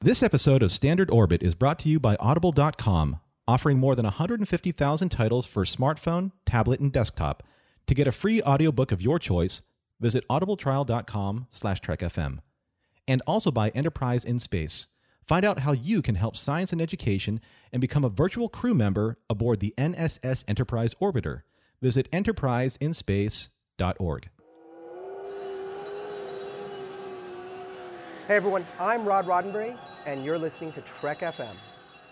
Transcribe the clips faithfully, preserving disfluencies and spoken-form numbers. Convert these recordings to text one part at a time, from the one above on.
This episode of Standard Orbit is brought to you by Audible dot com, offering more than one hundred fifty thousand titles for smartphone, tablet, and desktop. To get a free audiobook of your choice, visit audibletrial dot com slash trek F M. And also by Enterprise in Space. Find out how you can help science and education and become a virtual crew member aboard the N S S Enterprise Orbiter. Visit enterprise in space dot org. Hey everyone, I'm Rod Roddenberry, and you're listening to Trek F M.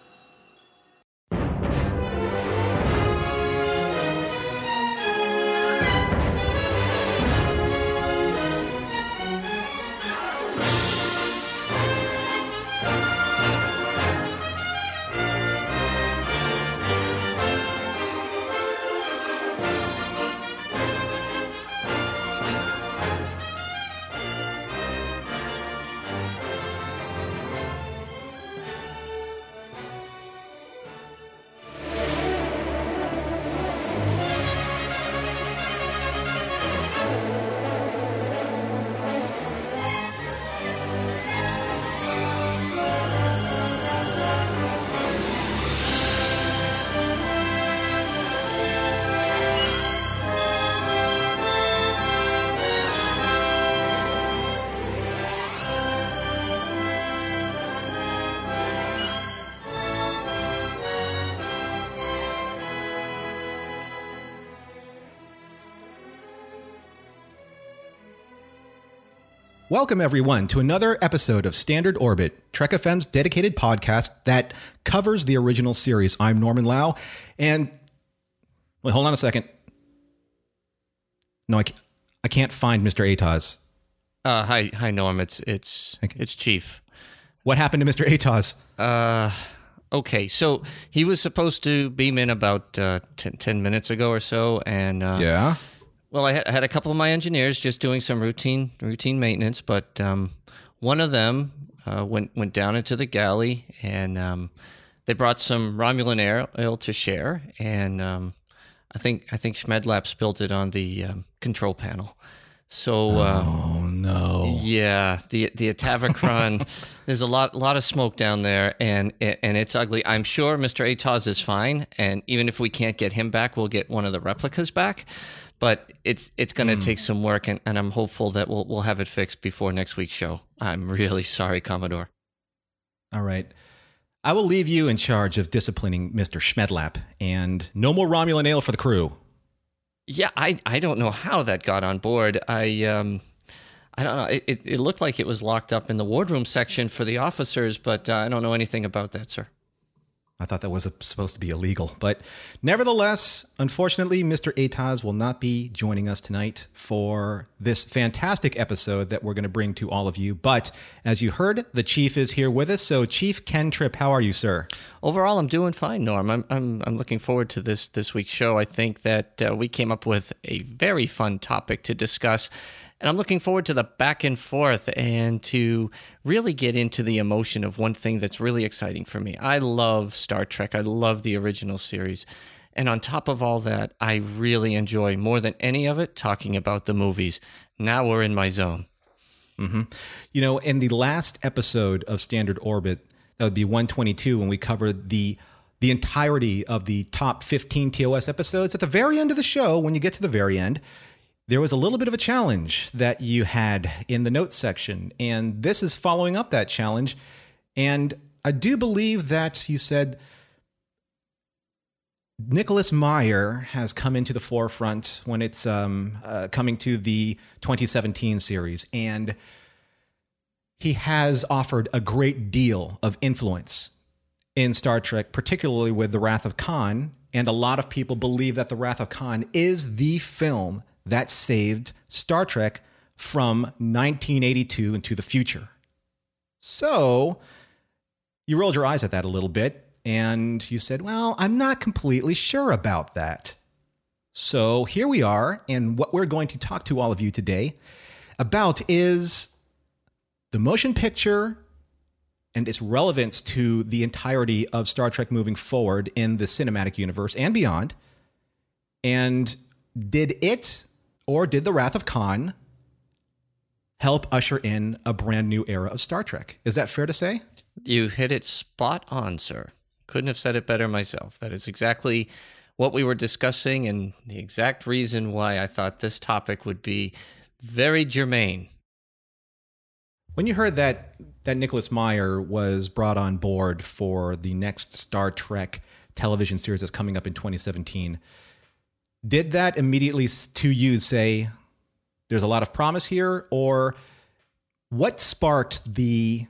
Welcome, everyone, to another episode of Standard Orbit, Trek F M's dedicated podcast that covers the original series. I'm Norman Lau, and... Wait, hold on a second. No, I can't, I can't find Mister Atoz. Uh, hi, hi, Norm. It's it's Okay. it's Chief. What happened to Mister Atoz? Uh, okay. So he was supposed to beam in about uh, ten, ten minutes ago or so, and uh, Yeah? well, I had, I had a couple of my engineers just doing some routine routine maintenance, but um, one of them uh, went went down into the galley, and um, they brought some Romulan air oil to share, and um, I think I think Schmedlap spilled it on the um, control panel. So uh, Oh, no. yeah, the the Atavachron, there's a lot lot of smoke down there, and and it's ugly. I'm sure Mister Atoz is fine, and even if we can't get him back, we'll get one of the replicas back. But it's it's going to Mm. take some work, and, and I'm hopeful that we'll we'll have it fixed before next week's show. I'm really sorry, Commodore. All right. I will leave you in charge of disciplining Mister Schmedlap, and no more Romulan ale for the crew. Yeah, I I don't know how that got on board. I um I don't know. It it, it looked like it was locked up in the wardroom section for the officers, but uh, I don't know anything about that, sir. I thought that was supposed to be illegal. But nevertheless, unfortunately, Mister Atoz will not be joining us tonight for this fantastic episode that we're going to bring to all of you. But as you heard, the Chief is here with us. So Chief Ken Tripp, how are you, sir? Overall, I'm doing fine, Norm. I'm I'm I'm looking forward to this this week's show. I think that uh, we came up with a very fun topic to discuss. And I'm looking forward to the back and forth and to really get into the emotion of one thing that's really exciting for me. I love Star Trek. I love the original series. And on top of all that, I really enjoy more than any of it talking about the movies. Now we're in my zone. Mm-hmm. You know, in the last episode of Standard Orbit, that would be one twenty-two, when we covered the the entirety of the top fifteen T O S episodes, at the very end of the show, when you get to the very end, there was a little bit of a challenge that you had in the notes section, and this is following up that challenge. And I do believe that you said Nicholas Meyer has come into the forefront when it's um, uh, coming to the twenty seventeen series, and he has offered a great deal of influence in Star Trek, particularly with The Wrath of Khan, and a lot of people believe that The Wrath of Khan is the film that saved Star Trek from nineteen eighty-two into the future. So you rolled your eyes at that a little bit, and you said, well, I'm not completely sure about that. So here we are, and what we're going to talk to all of you today about is the motion picture and its relevance to the entirety of Star Trek moving forward in the cinematic universe and beyond. And did it, or did The Wrath of Khan, help usher in a brand new era of Star Trek? Is that fair to say? You hit it spot on, sir. Couldn't have said it better myself. That is exactly what we were discussing and the exact reason why I thought this topic would be very germane. When you heard that that Nicholas Meyer was brought on board for the next Star Trek television series that's coming up in twenty seventeen, did that immediately to you say there's a lot of promise here, or what sparked the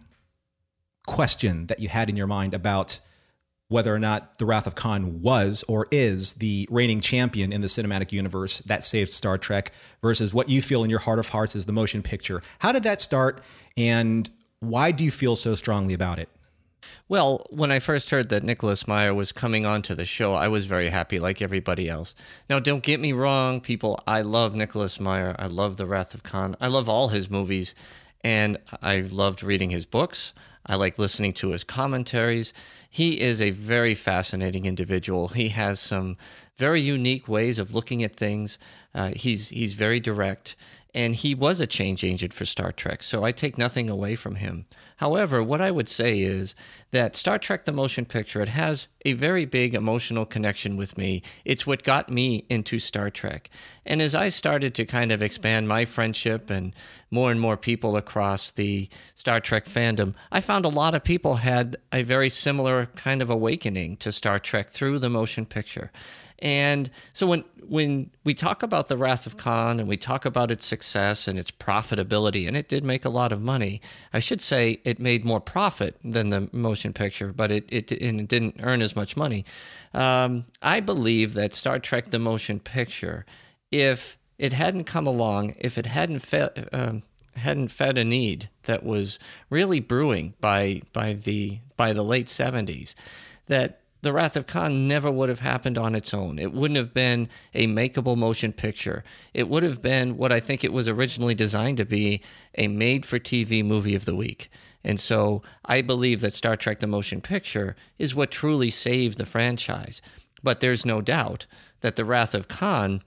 question that you had in your mind about whether or not The Wrath of Khan was or is the reigning champion in the cinematic universe that saved Star Trek versus what you feel in your heart of hearts is the motion picture? How did that start, and why do you feel so strongly about it? Well, when I first heard that Nicholas Meyer was coming onto the show, I was very happy, like everybody else. Now, don't get me wrong, people. I love Nicholas Meyer. I love The Wrath of Khan. I love all his movies, and I loved reading his books. I like listening to his commentaries. He is a very fascinating individual. He has some very unique ways of looking at things. Uh, he's he's very direct, and he was a change agent for Star Trek, so I take nothing away from him. However, what I would say is that Star Trek the Motion Picture, it has a very big emotional connection with me. It's what got me into Star Trek. And as I started to kind of expand my friendship and more and more people across the Star Trek fandom, I found a lot of people had a very similar kind of awakening to Star Trek through the motion picture. And so when when we talk about The Wrath of Khan and we talk about its success and its profitability, and it did make a lot of money, I should say it made more profit than the motion picture, but it, it, and it didn't earn as much money. Um, I believe that Star Trek the Motion Picture, if it hadn't come along, if it hadn't fed, um, hadn't fed a need that was really brewing by by the by the late seventies, that The Wrath of Khan never would have happened on its own. It wouldn't have been a makeable motion picture. It would have been what I think it was originally designed to be, a made-for-T V movie of the week. And so I believe that Star Trek the Motion Picture is what truly saved the franchise. But there's no doubt that The Wrath of Khan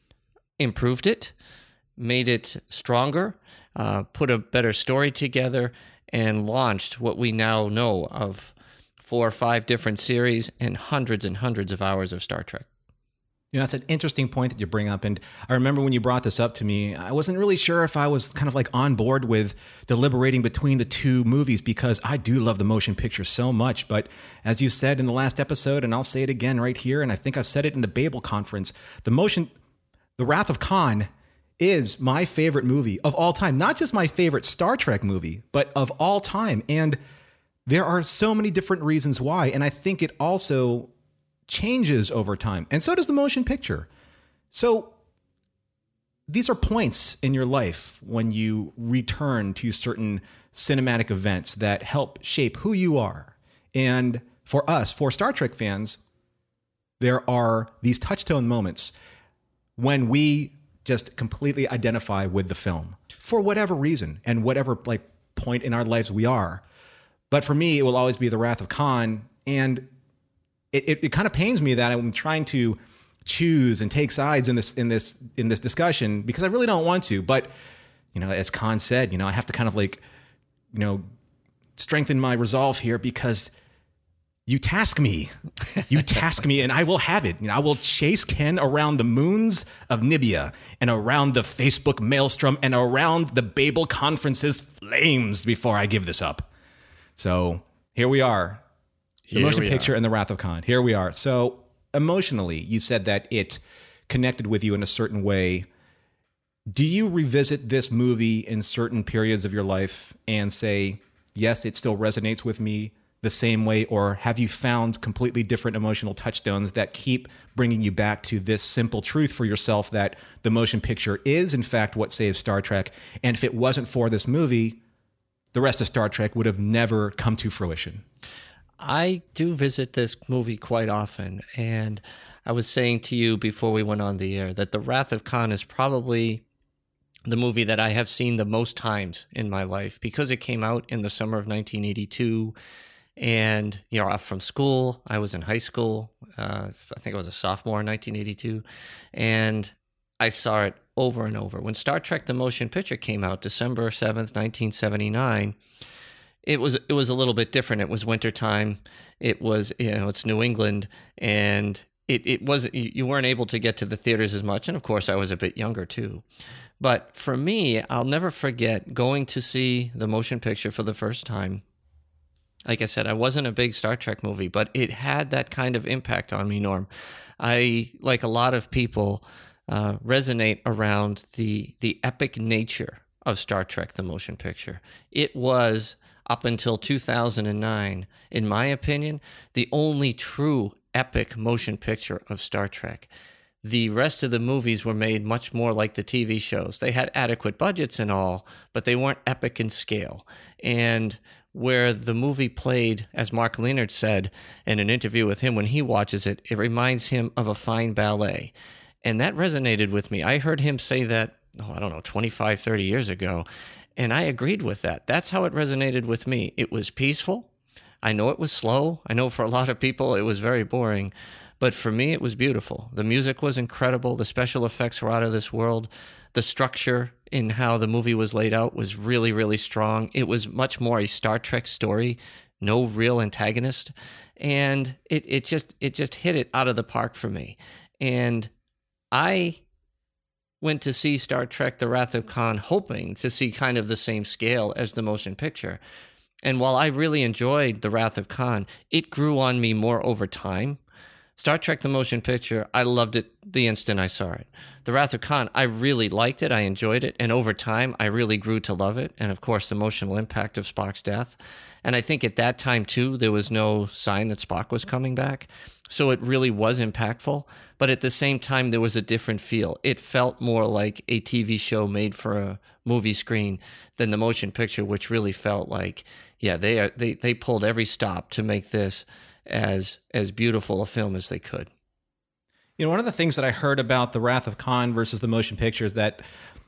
improved it, made it stronger, uh, put a better story together, and launched what we now know of four or five different series and hundreds and hundreds of hours of Star Trek. You know, that's an interesting point that you bring up. And I remember when you brought this up to me, I wasn't really sure if I was kind of like on board with deliberating between the two movies because I do love the motion picture so much. But as you said in the last episode, and I'll say it again right here, and I think I've said it in the Babel conference, the motion, The Wrath of Khan is my favorite movie of all time. Not just my favorite Star Trek movie, but of all time. And there are so many different reasons why, and I think it also changes over time, and so does the motion picture. So these are points in your life when you return to certain cinematic events that help shape who you are. And for us, for Star Trek fans, there are these touchstone moments when we just completely identify with the film for whatever reason and whatever like point in our lives we are. But for me, it will always be The Wrath of Khan. And it, it, it kind of pains me that I'm trying to choose and take sides in this in this in this discussion because I really don't want to. But, you know, as Khan said, you know, I have to kind of like, you know, strengthen my resolve here because you task me. You task me and I will have it. You know, I will chase Ken around the moons of Nibia and around the Facebook maelstrom and around the Babel conference's flames before I give this up. So here we are, the Here motion we picture are. and The Wrath of Khan. Here we are. So emotionally, you said that it connected with you in a certain way. Do you revisit this movie in certain periods of your life and say, yes, it still resonates with me the same way? Or have you found completely different emotional touchstones that keep bringing you back to this simple truth for yourself that the motion picture is, in fact, what saves Star Trek? And if it wasn't for this movie, the rest of Star Trek would have never come to fruition. I do visit this movie quite often, and I was saying to you before we went on the air that The Wrath of Khan is probably the movie that I have seen the most times in my life because it came out in the summer of nineteen eighty-two. And, you know, from school, I was in high school. Uh, I think I was a sophomore in nineteen eighty-two. And I saw it over and over. When Star Trek the Motion Picture came out, December seventh, nineteen seventy-nine, it was it was a little bit different. It was wintertime. It was, you know, it's New England, and it, it wasn't, you weren't able to get to the theaters as much. And of course, I was a bit younger too. But for me, I'll never forget going to see the motion picture for the first time. Like I said, I wasn't a big Star Trek movie, but it had that kind of impact on me, Norm. I, like a lot of people, uh, resonate around the the epic nature of Star Trek, the motion picture. It was, up until two thousand nine, in my opinion, the only true epic motion picture of Star Trek. The rest of the movies were made much more like the T V shows. They had adequate budgets and all, but they weren't epic in scale. And where the movie played, as Mark Leonard said in an interview with him when he watches it, it reminds him of a fine ballet. And that resonated with me. I heard him say that, oh, I don't know, twenty-five, thirty years ago. And I agreed with that. That's how it resonated with me. It was peaceful. I know it was slow. I know for a lot of people it was very boring. But for me, it was beautiful. The music was incredible. The special effects were out of this world. The structure in how the movie was laid out was really, really strong. It was much more a Star Trek story, no real antagonist. And it, it just it just hit it out of the park for me. And I went to see Star Trek The Wrath of Khan hoping to see kind of the same scale as the motion picture. And while I really enjoyed The Wrath of Khan, it grew on me more over time. Star Trek The Motion Picture, I loved it the instant I saw it. The Wrath of Khan, I really liked it, I enjoyed it, and over time, I really grew to love it, and of course, the emotional impact of Spock's death. And I think at that time, too, there was no sign that Spock was coming back, so it really was impactful, but at the same time, there was a different feel. It felt more like a T V show made for a movie screen than the motion picture, which really felt like, yeah, they are, they they pulled every stop to make this as as beautiful a film as they could. You know, one of the things that I heard about The Wrath of Khan versus the motion picture is that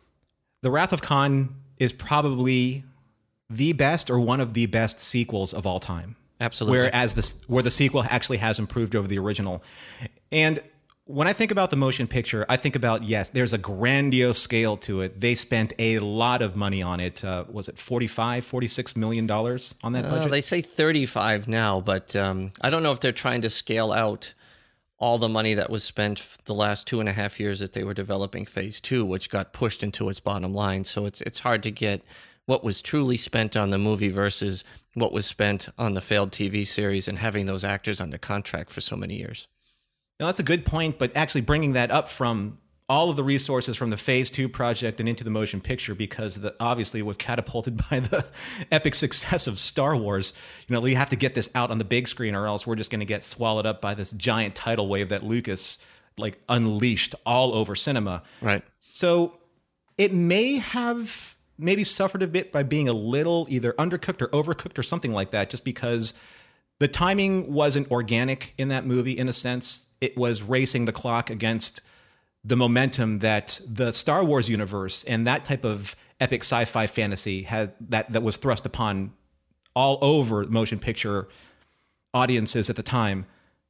The Wrath of Khan is probably the best or one of the best sequels of all time. Absolutely. Whereas this, where the sequel actually has improved over the original. And when I think about the motion picture, I think about, yes, there's a grandiose scale to it. They spent a lot of money on it. Uh, was it forty-five, forty-six million dollars on that budget? Uh, they say thirty-five now, but um, I don't know if they're trying to scale out all the money that was spent the last two and a half years that they were developing phase two, which got pushed into its bottom line. So it's it's hard to get what was truly spent on the movie versus what was spent on the failed T V series and having those actors under contract for so many years. Now, that's a good point, but actually bringing that up from all of the resources from the Phase two project and into the motion picture, because the, obviously it was catapulted by the epic success of Star Wars. You know, we have to get this out on the big screen or else we're just going to get swallowed up by this giant tidal wave that Lucas like unleashed all over cinema. Right. So it may have maybe suffered a bit by being a little either undercooked or overcooked or something like that, just because the timing wasn't organic in that movie in a sense. It was racing the clock against the momentum that the Star Wars universe and that type of epic sci-fi fantasy had that, that was thrust upon all over motion picture audiences at the time.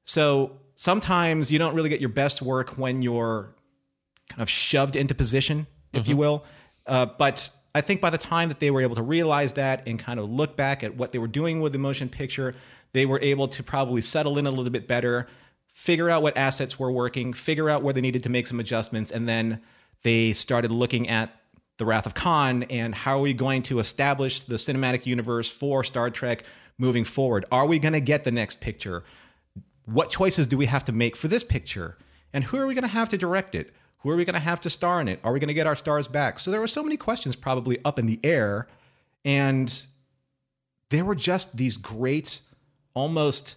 So sometimes you don't really get your best work when you're kind of shoved into position, if mm-hmm. you will. Uh, but I think by the time that they were able to realize that and kind of look back at what they were doing with the motion picture, they were able to probably settle in a little bit better, figure out what assets were working, figure out where they needed to make some adjustments, and then they started looking at The Wrath of Khan and how are we going to establish the cinematic universe for Star Trek moving forward? Are we going to get the next picture? What choices do we have to make for this picture? And who are we going to have to direct it? Who are we going to have to star in it? Are we going to get our stars back? So there were so many questions probably up in the air, and there were just these great, almost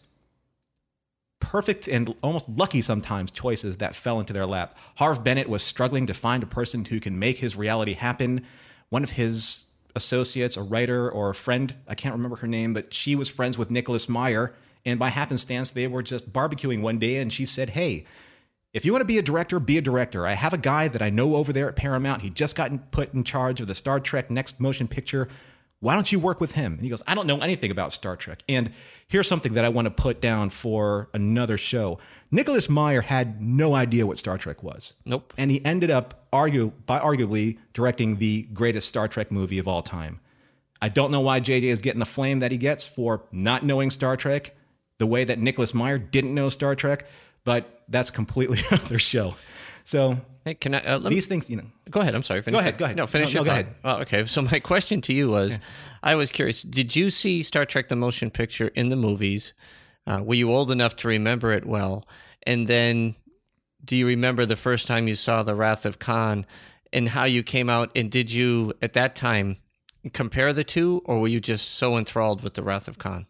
perfect and almost lucky sometimes choices that fell into their lap. Harve Bennett was struggling to find a person who can make his reality happen. One of his associates, a writer or a friend, I can't remember her name, but she was friends with Nicholas Meyer. And by happenstance, they were just barbecuing one day and she said, hey, if you want to be a director, be a director. I have a guy that I know over there at Paramount. He just got put in charge of the Star Trek Next Motion Picture. Why don't you work with him? And he goes, I don't know anything about Star Trek. And here's something that I want to put down for another show. Nicholas Meyer had no idea what Star Trek was. Nope. And he ended up argue by arguably directing the greatest Star Trek movie of all time. I don't know why J J is getting the flame that he gets for not knowing Star Trek the way that Nicholas Meyer didn't know Star Trek, but that's completely another show. So Hey, can I, uh, let these me, things, you know. go ahead. I'm sorry. Finish Go ahead, it. go ahead. No, finish No, your no, go thought. ahead. Oh, okay. So my question to you was, I was curious, did you see Star Trek the Motion Picture in the movies? Uh, were you old enough to remember it well? And then do you remember the first time you saw The Wrath of Khan and how you came out? And did you, at that time, compare the two, or were you just so enthralled with The Wrath of Khan?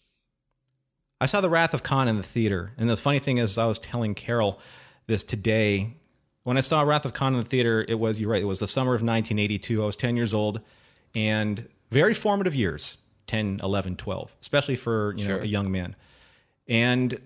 I saw The Wrath of Khan in the theater. And the funny thing is, I was telling Carol this today. When I saw Wrath of Khan in the theater, it was, you're right, it was the summer of nineteen eighty-two. I was ten years old, and very formative years, ten, eleven, twelve, especially for, you know, Sure. a young man. And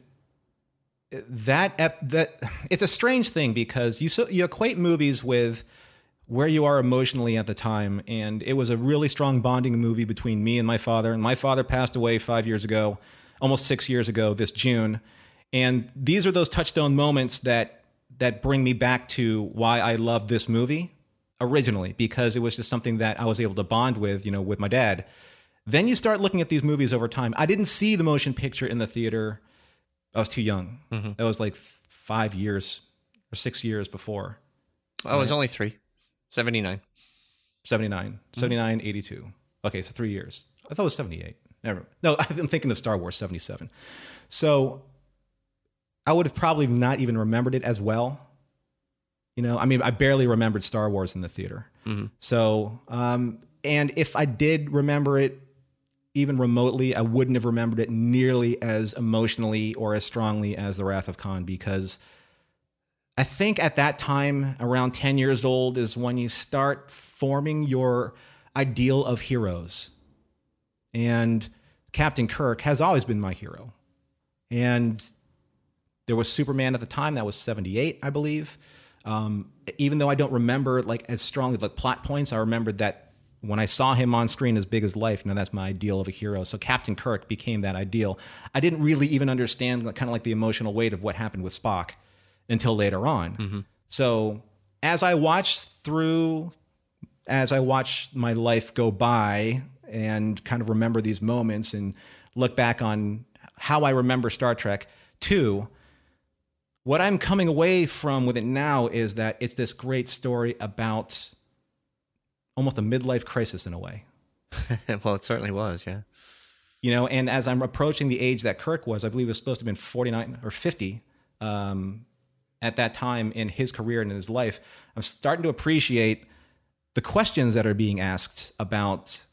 that, ep- that it's a strange thing because you, so, you equate movies with where you are emotionally at the time. And it was a really strong bonding movie between me and my father. And my father passed away five years ago, almost six years ago this June. And these are those touchstone moments that that bring me back to why I loved this movie originally, because it was just something that I was able to bond with, you know, with my dad. Then you start looking at these movies over time. I didn't see the motion picture in the theater. I was too young. Mm-hmm. That was like five years or six years before. I was only three. seventy-nine. seventy-nine. Mm-hmm. seventy-nine, eighty-two. Okay, so three years. I thought it was seventy-eight. Never. No, I'm thinking of Star Wars, seventy-seven. So I would have probably not even remembered it as well. You know, I mean, I barely remembered Star Wars in the theater. Mm-hmm. So, um, and if I did remember it even remotely, I wouldn't have remembered it nearly as emotionally or as strongly as The Wrath of Khan, because I think at that time, around ten years old, is when you start forming your ideal of heroes. And Captain Kirk has always been my hero. And there was Superman at the time, that was seventy-eight, I believe. Um, even though I don't remember like as strongly like plot points, I remembered that when I saw him on screen as big as life, now that's my ideal of a hero. So Captain Kirk became that ideal. I didn't really even understand like, kind of like the emotional weight of what happened with Spock until later on. Mm-hmm. So as I watched through, as I watched my life go by and kind of remember these moments and look back on how I remember Star Trek two, what I'm coming away from with it now is that it's this great story about almost a midlife crisis in a way. Well, it certainly was, yeah. You know, and as I'm approaching the age that Kirk was, I believe it was supposed to have been forty-nine or fifty um, at that time in his career and in his life, I'm starting to appreciate the questions that are being asked about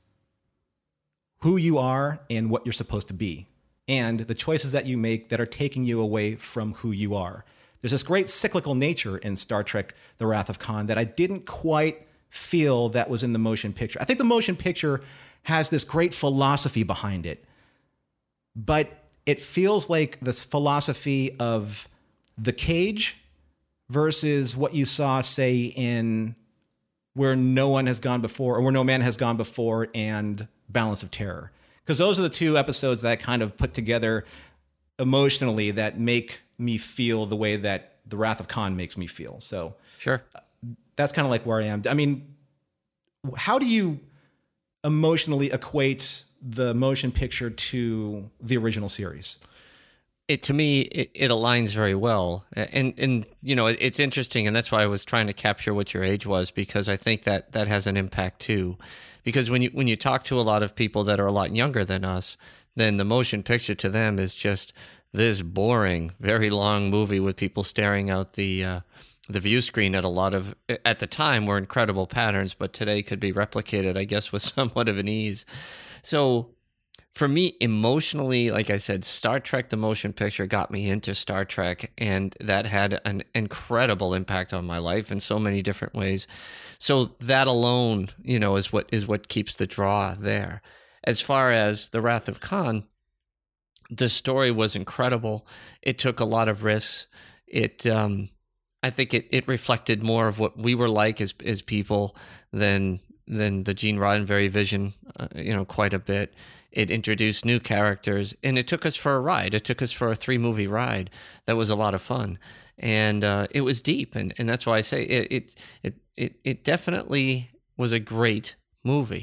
who you are and what you're supposed to be, and the choices that you make that are taking you away from who you are. There's this great cyclical nature in Star Trek, The Wrath of Khan, that I didn't quite feel that was in the motion picture. I think the motion picture has this great philosophy behind it, but it feels like this philosophy of the cage versus what you saw, say, in Where No One Has Gone Before, or Where No Man Has Gone Before, and Balance of Terror. Because those are the two episodes that I kind of put together emotionally that make me feel the way that The Wrath of Khan makes me feel. So Sure. that's kind of like where I am. I mean, how do you emotionally equate the motion picture to the original series? It, to me, it, it aligns very well. And, and you know, it, it's interesting, and that's why I was trying to capture what your age was, because I think that that has an impact too. Because when you when you talk to a lot of people that are a lot younger than us, then the motion picture to them is just this boring, very long movie with people staring out the uh, the view screen at a lot of, at the time, were incredible patterns, but today could be replicated, I guess, with somewhat of an ease. So for me, emotionally, like I said, Star Trek, the motion picture, got me into Star Trek, and that had an incredible impact on my life in so many different ways. So that alone, you know, is what is what keeps the draw there. As far as The Wrath of Khan, the story was incredible. It took a lot of risks. It, um, I think, it it reflected more of what we were like as as people than than the Gene Roddenberry vision, uh, you know, quite a bit. It introduced new characters, and it took us for a ride. It took us for a three-movie ride that was a lot of fun, and uh, it was deep, and, and that's why I say it, it it it it definitely was a great movie.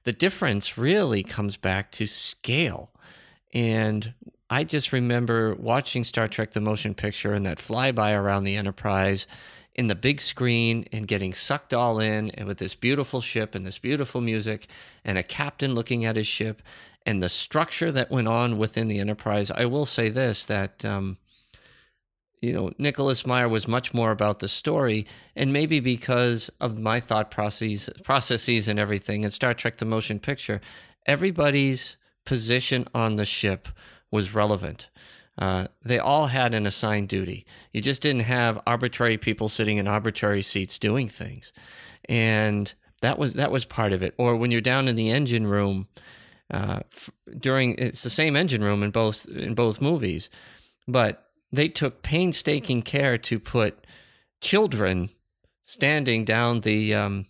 The difference really comes back to scale. And I just remember watching Star Trek the Motion Picture and that flyby around the Enterprise in the big screen and getting sucked all in, and with this beautiful ship and this beautiful music and a captain looking at his ship and the structure that went on within the Enterprise. I will say this, that, um, you know, Nicholas Meyer was much more about the story, and maybe because of my thought processes, processes and everything in Star Trek the Motion Picture, everybody's position on the ship was relevant. Uh, they all had an assigned duty. You just didn't have arbitrary people sitting in arbitrary seats doing things. And that was that was part of it. Or when you're down in the engine room, uh, during it's the same engine room in both in both movies, but they took painstaking care to put children standing down the um,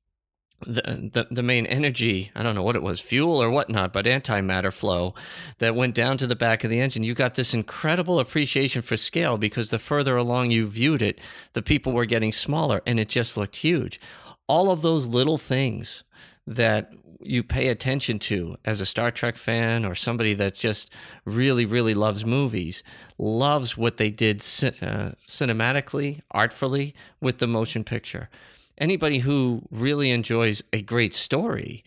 The, the the main energy, I don't know what it was, fuel or whatnot, but antimatter flow that went down to the back of the engine. You got this incredible appreciation for scale because the further along you viewed it, the people were getting smaller and it just looked huge. All of those little things that you pay attention to as a Star Trek fan or somebody that just really, really loves movies, loves what they did uh, cinematically, artfully with the motion picture. Anybody who really enjoys a great story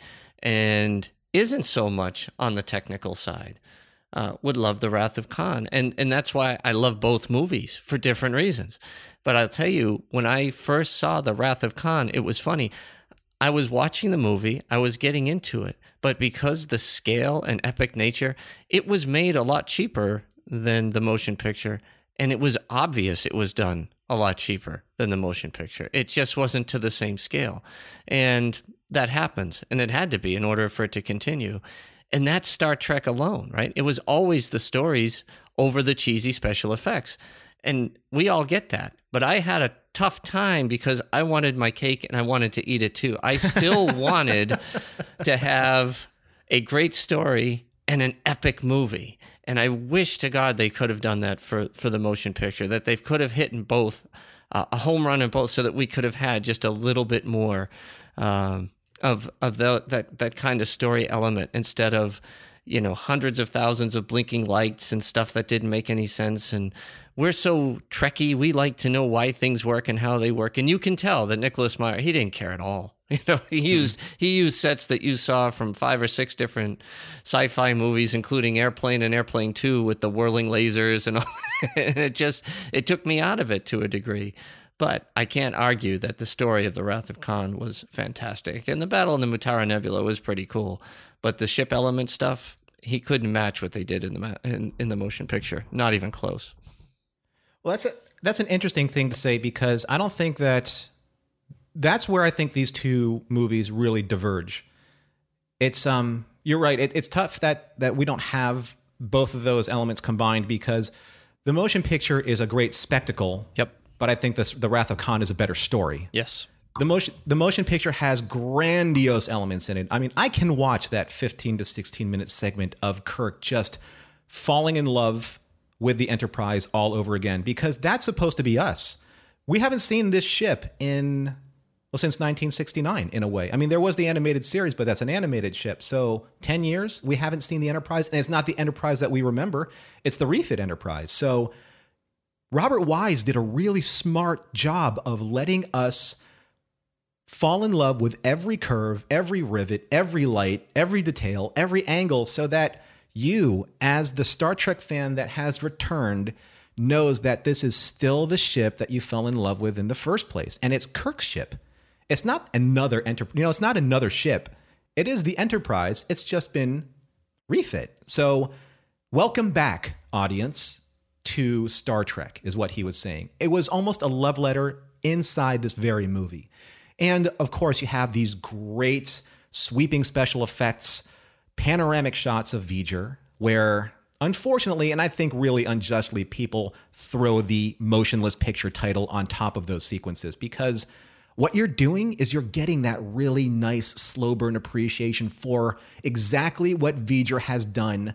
and isn't so much on the technical side uh, would love The Wrath of Khan. And and that's why I love both movies for different reasons. But I'll tell you, when I first saw The Wrath of Khan, it was funny. I was watching the movie, I was getting into it, but because the scale and epic nature, it was made a lot cheaper than the motion picture, and it was obvious it was done a lot cheaper than the motion picture. It just wasn't to the same scale. And that happens, and it had to be in order for it to continue. And that's Star Trek alone, right? It was always the stories over the cheesy special effects. And we all get that. But I had a tough time because I wanted my cake and I wanted to eat it too. I still wanted to have a great story and an epic movie. And I wish to God they could have done that for, for the motion picture, that they could have hit in both, uh, a home run in both, so that we could have had just a little bit more um, of of the, that that kind of story element instead of, you know, hundreds of thousands of blinking lights and stuff that didn't make any sense. And we're so Trekkie, we like to know why things work and how they work. And you can tell that Nicholas Meyer, he didn't care at all. You know, he used he used sets that you saw from five or six different sci-fi movies, including Airplane and Airplane two with the whirling lasers and all. And it just it took me out of it to a degree. But I can't argue that the story of The Wrath of Khan was fantastic, and the battle in the Mutara Nebula was pretty cool. But the ship element stuff, he couldn't match what they did in the in, in the motion picture. Not even close. Well, that's a, that's an interesting thing to say, because I don't think that. That's where I think these two movies really diverge. It's um, you're right. It, it's tough that that we don't have both of those elements combined, because the motion picture is a great spectacle. Yep. But I think this, The Wrath of Khan is a better story. Yes. The motion the motion picture has grandiose elements in it. I mean, I can watch that fifteen to sixteen minute segment of Kirk just falling in love with the Enterprise all over again, because that's supposed to be us. We haven't seen this ship in. Well, since nineteen sixty-nine, in a way. I mean, there was the animated series, but that's an animated ship. So ten years, we haven't seen the Enterprise. And it's not the Enterprise that we remember. It's the refit Enterprise. So Robert Wise did a really smart job of letting us fall in love with every curve, every rivet, every light, every detail, every angle, so that you, as the Star Trek fan that has returned, knows that this is still the ship that you fell in love with in the first place. And it's Kirk's ship. It's not another enter, you know, it's not another ship. It is the Enterprise. It's just been refit. So, welcome back, audience, to Star Trek, is what he was saying. It was almost a love letter inside this very movie. And of course, you have these great sweeping special effects, panoramic shots of V'Ger, where unfortunately, and I think really unjustly, people throw the motionless picture title on top of those sequences, because what you're doing is you're getting that really nice slow burn appreciation for exactly what V'Ger has done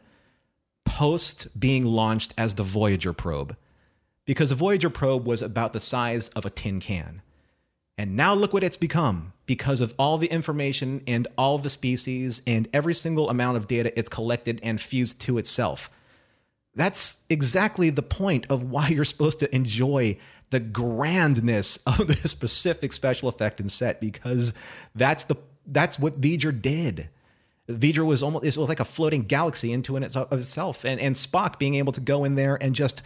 post being launched as the Voyager probe. Because the Voyager probe was about the size of a tin can. And now look what it's become because of all the information and all of the species and every single amount of data it's collected and fused to itself. That's exactly the point of why you're supposed to enjoy the grandness of this specific special effect and set, because that's the that's what V'ger did. V'ger was almost it was like a floating galaxy into and of itself, and and Spock being able to go in there and just.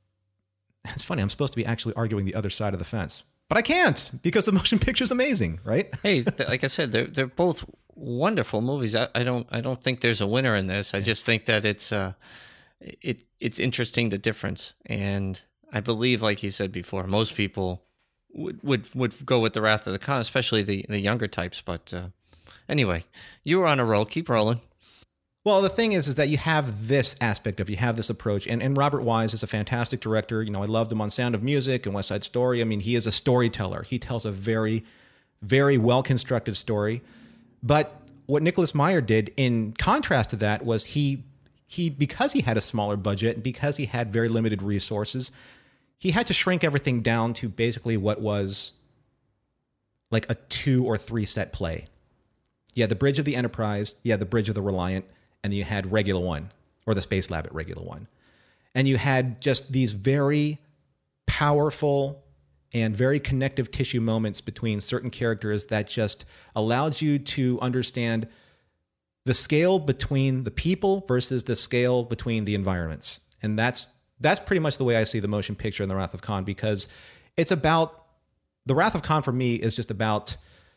It's funny. I'm supposed to be actually arguing the other side of the fence, but I can't because the motion picture is amazing, right? Hey, th- like I said, they're they're both wonderful movies. I, I don't I don't think there's a winner in this. I just think that it's uh it it's interesting the difference, and I believe, like you said before, most people would would, would go with the Wrath of the Khan, especially the the younger types. But uh, anyway, you were on a roll. Keep rolling. Well, the thing is, is that you have this aspect of, you have this approach, and, and Robert Wise is a fantastic director. You know, I loved him on Sound of Music and West Side Story. I mean, he is a storyteller. He tells a very, very well-constructed story. But what Nicholas Meyer did in contrast to that was he, he because he had a smaller budget and because he had very limited resources, he had to shrink everything down to basically what was like a two or three set play. You had the Bridge of the Enterprise, you had the Bridge of the Reliant, and you had Regula One, or the Space Lab at Regula One. And you had just these very powerful and very connective tissue moments between certain characters that just allowed you to understand the scale between the people versus the scale between the environments. And that's that's pretty much the way I see the motion picture in The Wrath of Khan, because it's about, The Wrath of Khan for me is just about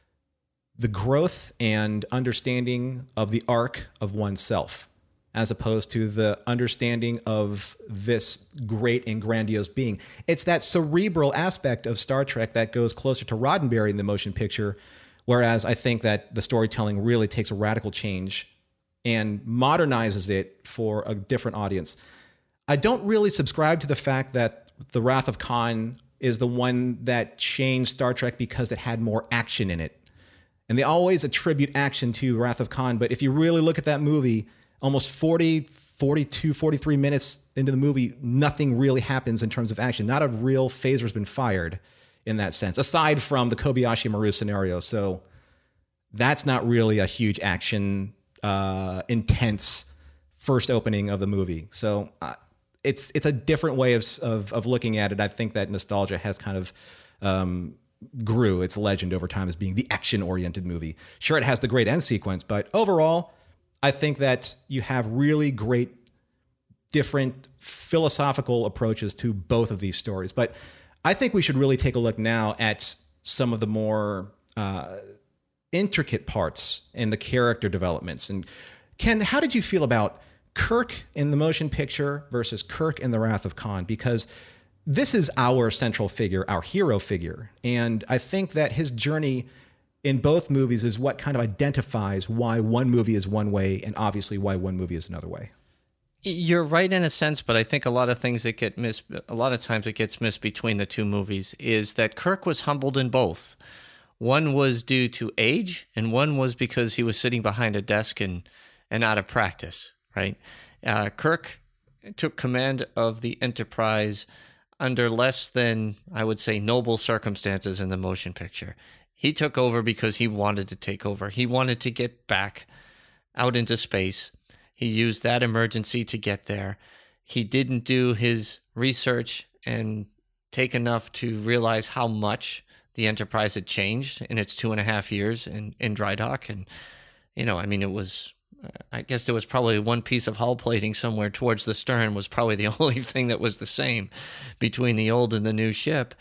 the growth and understanding of the arc of oneself, as opposed to the understanding of this great and grandiose being. It's that cerebral aspect of Star Trek that goes closer to Roddenberry in the motion picture, whereas I think that the storytelling really takes a radical change and modernizes it for a different audience. I don't really subscribe to the fact that The Wrath of Khan is the one that changed Star Trek because it had more action in it. And they always attribute action to Wrath of Khan. But if you really look at that movie, almost forty, forty-two, forty-three minutes into the movie, nothing really happens in terms of action. Not a real phaser's been fired in that sense, aside from the Kobayashi Maru scenario. So that's not really a huge action, uh, intense first opening of the movie. So uh, it's it's a different way of, of of looking at it. I think that nostalgia has kind of um, grew its legend over time as being the action-oriented movie. Sure, it has the great end sequence, but overall, I think that you have really great different philosophical approaches to both of these stories. But I think we should really take a look now at some of the more uh, intricate parts in the character developments. And Ken, how did you feel about Kirk in the motion picture versus Kirk in The Wrath of Khan? Because this is our central figure, our hero figure. And I think that his journey in both movies is what kind of identifies why one movie is one way and obviously why one movie is another way. You're right in a sense, but I think a lot of things that get missed, a lot of times it gets missed between the two movies, is that Kirk was humbled in both. One was due to age, and one was because he was sitting behind a desk and, and out of practice, right? Uh, Kirk took command of the Enterprise under less than, I would say, noble circumstances in the motion picture. He took over because he wanted to take over. He wanted to get back out into space. He used that emergency to get there. He didn't do his research and take enough to realize how much the Enterprise had changed in its two and a half years in, in dry dock. And, you know, I mean, it was, I guess there was probably one piece of hull plating somewhere towards the stern was probably the only thing that was the same between the old and the new ship.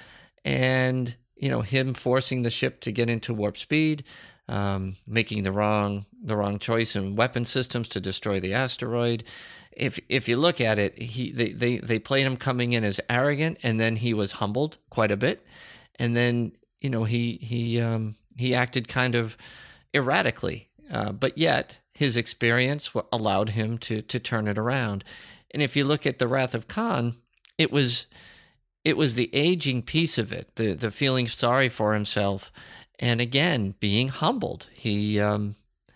And, you know, him forcing the ship to get into warp speed, um, making the wrong the wrong choice in weapon systems to destroy the asteroid. If if you look at it, he they, they, they played him coming in as arrogant, and then he was humbled quite a bit. And then, you know, he he um, he acted kind of erratically, uh, but yet his experience allowed him to to turn it around. And if you look at The Wrath of Khan, it was it was the aging piece of it, the the feeling sorry for himself, and again being humbled. He um,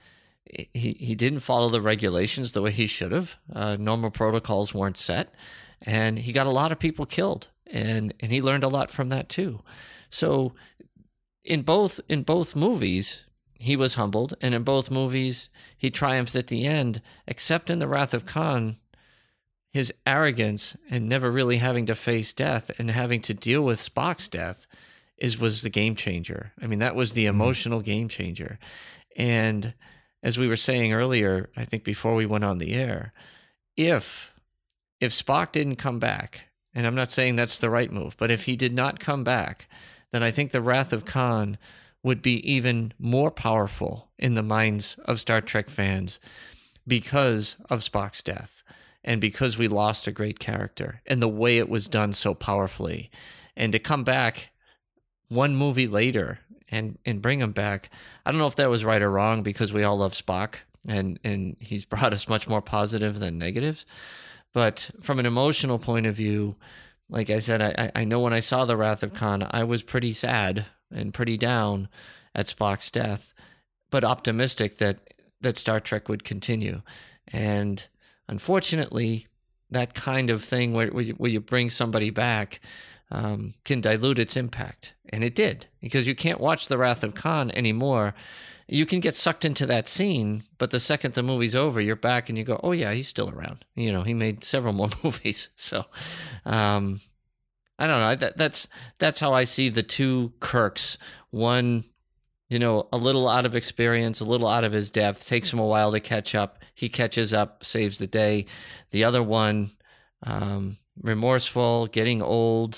he he didn't follow the regulations the way he should have. Uh, normal protocols weren't set, and he got a lot of people killed, and and he learned a lot from that too. So in both in both movies, he was humbled, and in both movies, he triumphed at the end, except in The Wrath of Khan. His arrogance and never really having to face death and having to deal with Spock's death is was the game changer. I mean, that was the emotional mm-hmm. game changer. And as we were saying earlier, I think before we went on the air, if if Spock didn't come back, and I'm not saying that's the right move, but if he did not come back, then I think The Wrath of Khan would be even more powerful in the minds of Star Trek fans because of Spock's death. And because we lost a great character and the way it was done so powerfully. And to come back one movie later and, and bring him back, I don't know if that was right or wrong because we all love Spock and, and he's brought us much more positive than negatives. But from an emotional point of view, like I said, I, I know when I saw The Wrath of Khan, I was pretty sad and pretty down at Spock's death, but optimistic that, that Star Trek would continue. And unfortunately, that kind of thing where, where, you, where you bring somebody back um, can dilute its impact. And it did, because you can't watch The Wrath of Khan anymore. You can get sucked into that scene, but the second the movie's over, you're back and you go, oh yeah, he's still around. You know, he made several more movies. So um, I don't know. That, that's, that's how I see the two Kirks. One, you know, a little out of experience, a little out of his depth, takes him a while to catch up. He catches up, saves the day. The other one, um, remorseful, getting old,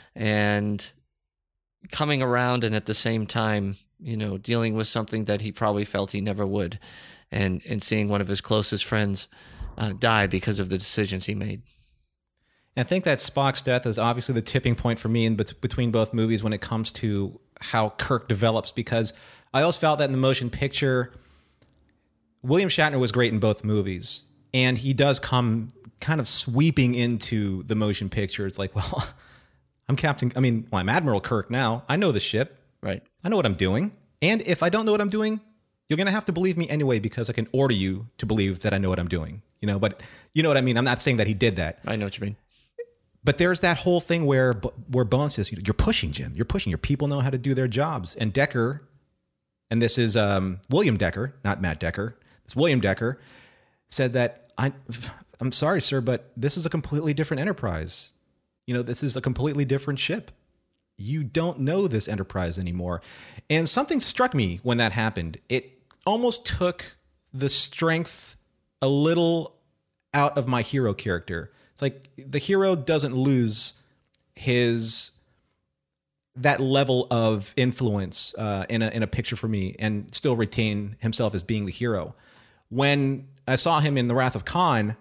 and coming around, and at the same time, you know, dealing with something that he probably felt he never would, and, and seeing one of his closest friends uh, die because of the decisions he made. I think that Spock's death is obviously the tipping point for me in bet- between both movies when it comes to how Kirk develops, because I always felt that in the motion picture, William Shatner was great in both movies, and he does come kind of sweeping into the motion picture. It's like, well, I'm Captain, I mean, well, I'm Admiral Kirk now. I know the ship. Right. I know what I'm doing. And if I don't know what I'm doing, you're going to have to believe me anyway, because I can order you to believe that I know what I'm doing. You know, but you know what I mean? I'm not saying that he did that. I know what you mean. But there's that whole thing where where Bones says, you're pushing, Jim. You're pushing. Your people know how to do their jobs. And Decker, and this is um, William Decker, not Matt Decker. It's William Decker, said that, I, I'm sorry, sir, but this is a completely different Enterprise. You know, this is a completely different ship. You don't know this Enterprise anymore. And something struck me when that happened. It almost took the strength a little out of my hero character. It's like the hero doesn't lose his that level of influence uh, in a in a picture for me, and still retain himself as being the hero. When I saw him in The Wrath of Khan,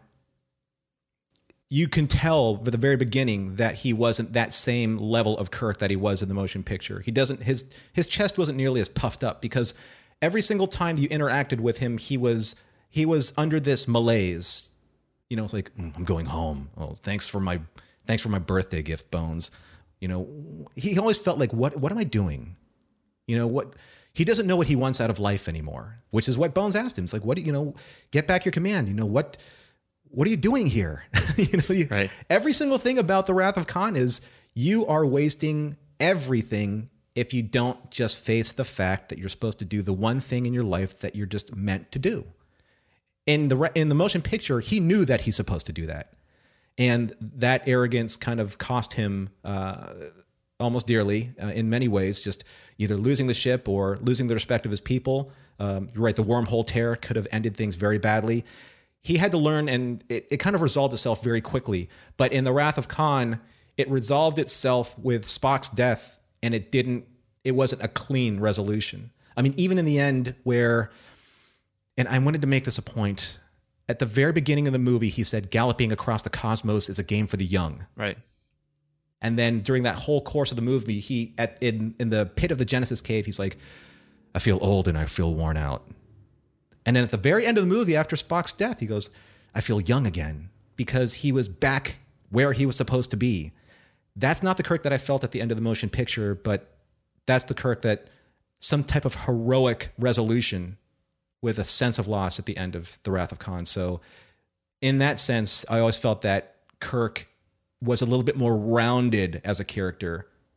you can tell at the very beginning that he wasn't that same level of Kirk that he was in the motion picture. He doesn't his his chest wasn't nearly as puffed up, because every single time you interacted with him, he was he was under this malaise. You know, it's like, mm, I'm going home. Oh, thanks for my thanks for my birthday gift, Bones. You know, he always felt like, what what am I doing? You know, what he doesn't know what he wants out of life anymore, which is what Bones asked him. It's like, what do you know, get back your command. You know, what what are you doing here? you know, you, right. Every single thing about The Wrath of Khan is you are wasting everything if you don't just face the fact that you're supposed to do the one thing in your life that you're just meant to do. In the in the motion picture, he knew that he's supposed to do that. And that arrogance kind of cost him uh, almost dearly uh, in many ways, just either losing the ship or losing the respect of his people. Um, you're right, the wormhole tear could have ended things very badly. He had to learn, and it, it kind of resolved itself very quickly. But in The Wrath of Khan, it resolved itself with Spock's death, and it didn't, it wasn't a clean resolution. I mean, even in the end where, and I wanted to make this a point, at the very beginning of the movie, he said, galloping across the cosmos is a game for the young. Right. And then during that whole course of the movie, he at in, in the pit of the Genesis cave, he's like, I feel old and I feel worn out. And then at the very end of the movie, after Spock's death, he goes, I feel young again, because he was back where he was supposed to be. That's not the Kirk that I felt at the end of the motion picture, but that's the Kirk that some type of heroic resolution with a sense of loss at the end of The Wrath of Khan. So in that sense, I always felt that Kirk was a little bit more rounded as a character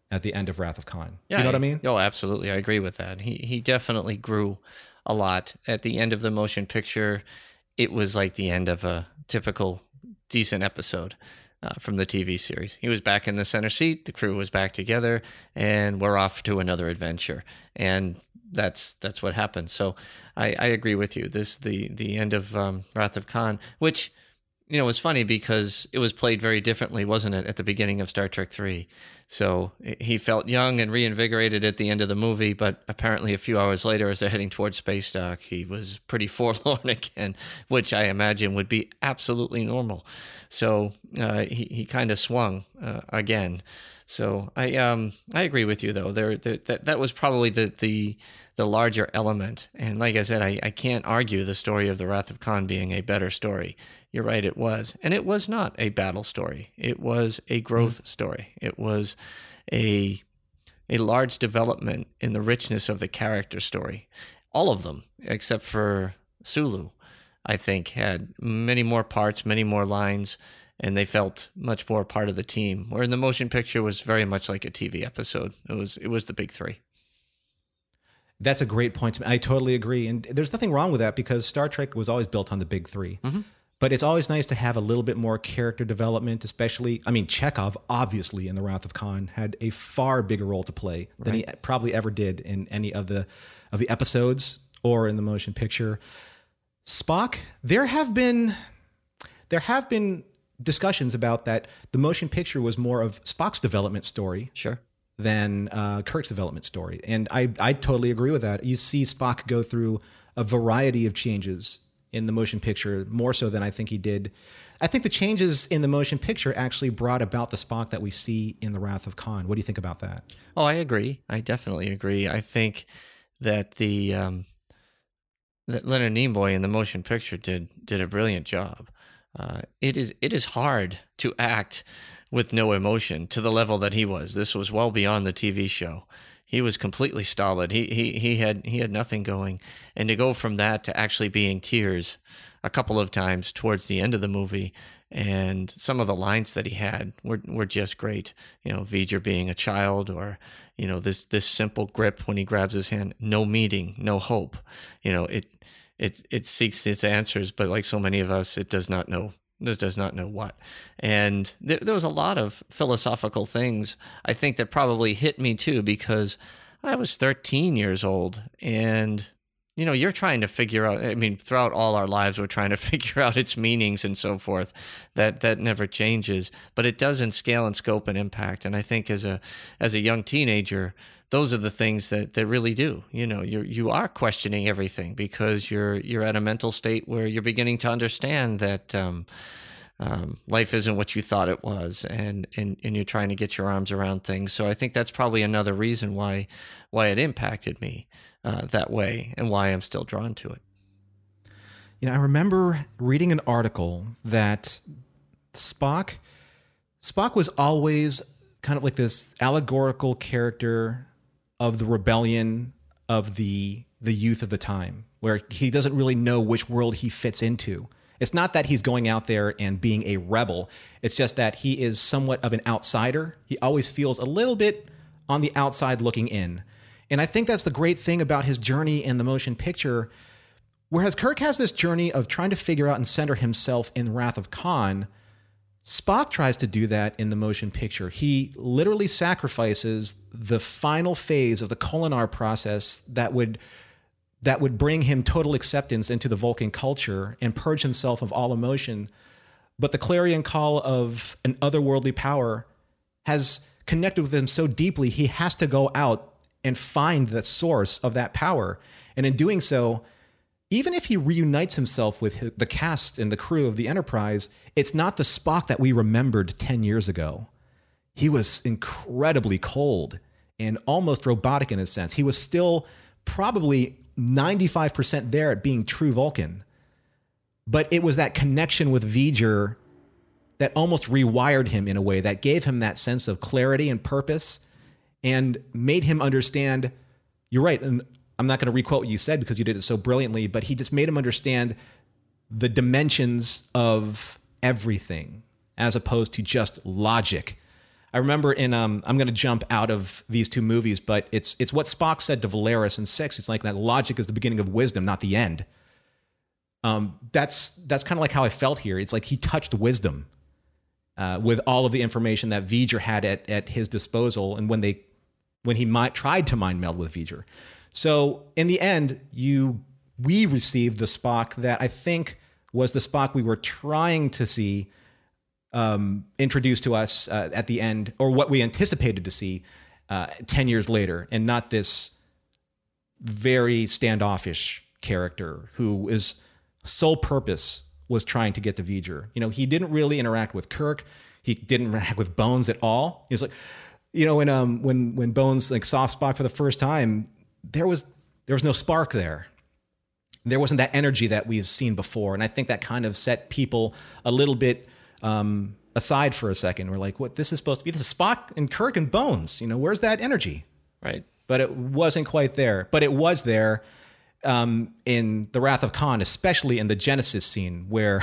at the end of Wrath of Khan. Yeah, you know what I mean? Oh, absolutely. I agree with that. He he definitely grew a lot. At the end of the motion picture, it was like the end of a typical decent episode uh, from the T V series. He was back in the center seat, the crew was back together, and we're off to another adventure. And that's that's what happened. So I, I agree with you. This the the end of um, Wrath of Khan, which, you know, was funny because it was played very differently, wasn't it, at the beginning of Star Trek three? So he felt young and reinvigorated at the end of the movie, but apparently a few hours later, as they're heading towards space dock, he was pretty forlorn again, which I imagine would be absolutely normal. So uh, he he kind of swung uh, again. So I um I agree with you though. There, there that that was probably the the the larger element. And like I said, I, I can't argue the story of the Wrath of Khan being a better story. You're right, it was. And it was not a battle story. It was a growth mm-hmm. story. It was a a large development in the richness of the character story. All of them, except for Sulu, I think, had many more parts, many more lines, and they felt much more part of the team. Where in the motion picture was very much like a T V episode. It was it was the big three. That's a great point. I totally agree. And there's nothing wrong with that because Star Trek was always built on the big three. Mm-hmm. But it's always nice to have a little bit more character development, especially, I mean, Chekhov, obviously, in The Wrath of Khan, had a far bigger role to play than right. he probably ever did in any of the of the episodes or in the motion picture. Spock, there have been there have been discussions about that the motion picture was more of Spock's development story. Sure. Than uh, Kirk's development story. And I, I totally agree with that. You see Spock go through a variety of changes in the motion picture, more so than I think he did. I think the changes in the motion picture actually brought about the Spock that we see in The Wrath of Khan. What do you think about that? Oh, I agree. I definitely agree. I think that the um, that Leonard Nimoy in the motion picture did did a brilliant job. Uh, it is it is hard to act with no emotion to the level that he was. This was well beyond the T V show. He was completely stolid. He he he had he had nothing going, and to go from that to actually being tears a couple of times towards the end of the movie, and some of the lines that he had were were just great. You know, V'ger being a child, or you know this this simple grip when he grabs his hand. No meeting, no hope. You know it it it seeks its answers, but like so many of us, it does not know. This does not know what. And there, there was a lot of philosophical things, I think, that probably hit me too, because I was thirteen years old. And, you know, you're trying to figure out, I mean, throughout all our lives, we're trying to figure out its meanings and so forth. That that never changes. But it does in scale and scope and impact. And I think as a as a young teenager, those are the things that, that really do. You know, you you are questioning everything because you're you're at a mental state where you're beginning to understand that um, um, life isn't what you thought it was, and, and and you're trying to get your arms around things. So I think that's probably another reason why why it impacted me uh, that way, and why I'm still drawn to it. You know, I remember reading an article that Spock Spock was always kind of like this allegorical character of the rebellion of the the youth of the time, where he doesn't really know which world he fits into. It's not that he's going out there and being a rebel. It's just that he is somewhat of an outsider. He always feels a little bit on the outside looking in. And I think that's the great thing about his journey in the motion picture. Whereas Kirk has this journey of trying to figure out and center himself in Wrath of Khan, Spock tries to do that in the motion picture. He literally sacrifices the final phase of the Kolinahr process that would that would bring him total acceptance into the Vulcan culture and purge himself of all emotion. But the clarion call of an otherworldly power has connected with him so deeply, he has to go out and find the source of that power. And in doing so, even if he reunites himself with the cast and the crew of the Enterprise, it's not the Spock that we remembered ten years ago. He was incredibly cold and almost robotic in a sense. He was still probably ninety-five percent there at being true Vulcan. But it was that connection with V'ger that almost rewired him in a way that gave him that sense of clarity and purpose and made him understand, you're right, and I'm not going to requote what you said because you did it so brilliantly, but he just made him understand the dimensions of everything as opposed to just logic. I remember in um, I'm going to jump out of these two movies, but it's it's what Spock said to Valeris in six. It's like that logic is the beginning of wisdom, not the end. Um, that's that's kind of like how I felt here. It's like he touched wisdom uh, with all of the information that V'ger had at at his disposal, and when they when he might, tried to mind meld with V'ger. So in the end, you we received the Spock that I think was the Spock we were trying to see um, introduced to us uh, at the end, or what we anticipated to see uh, ten years later, and not this very standoffish character who is sole purpose was trying to get to V'ger. You know, he didn't really interact with Kirk. He didn't interact with Bones at all. He's like, you know, when um when when Bones like saw Spock for the first time, there was there was no spark there. There wasn't that energy that we've seen before, and I think that kind of set people a little bit um, aside for a second. We're like, what? This is supposed to be this is Spock and Kirk and Bones. You know, where's that energy? Right. But it wasn't quite there. But it was there. Um, in The Wrath of Khan, especially in the Genesis scene where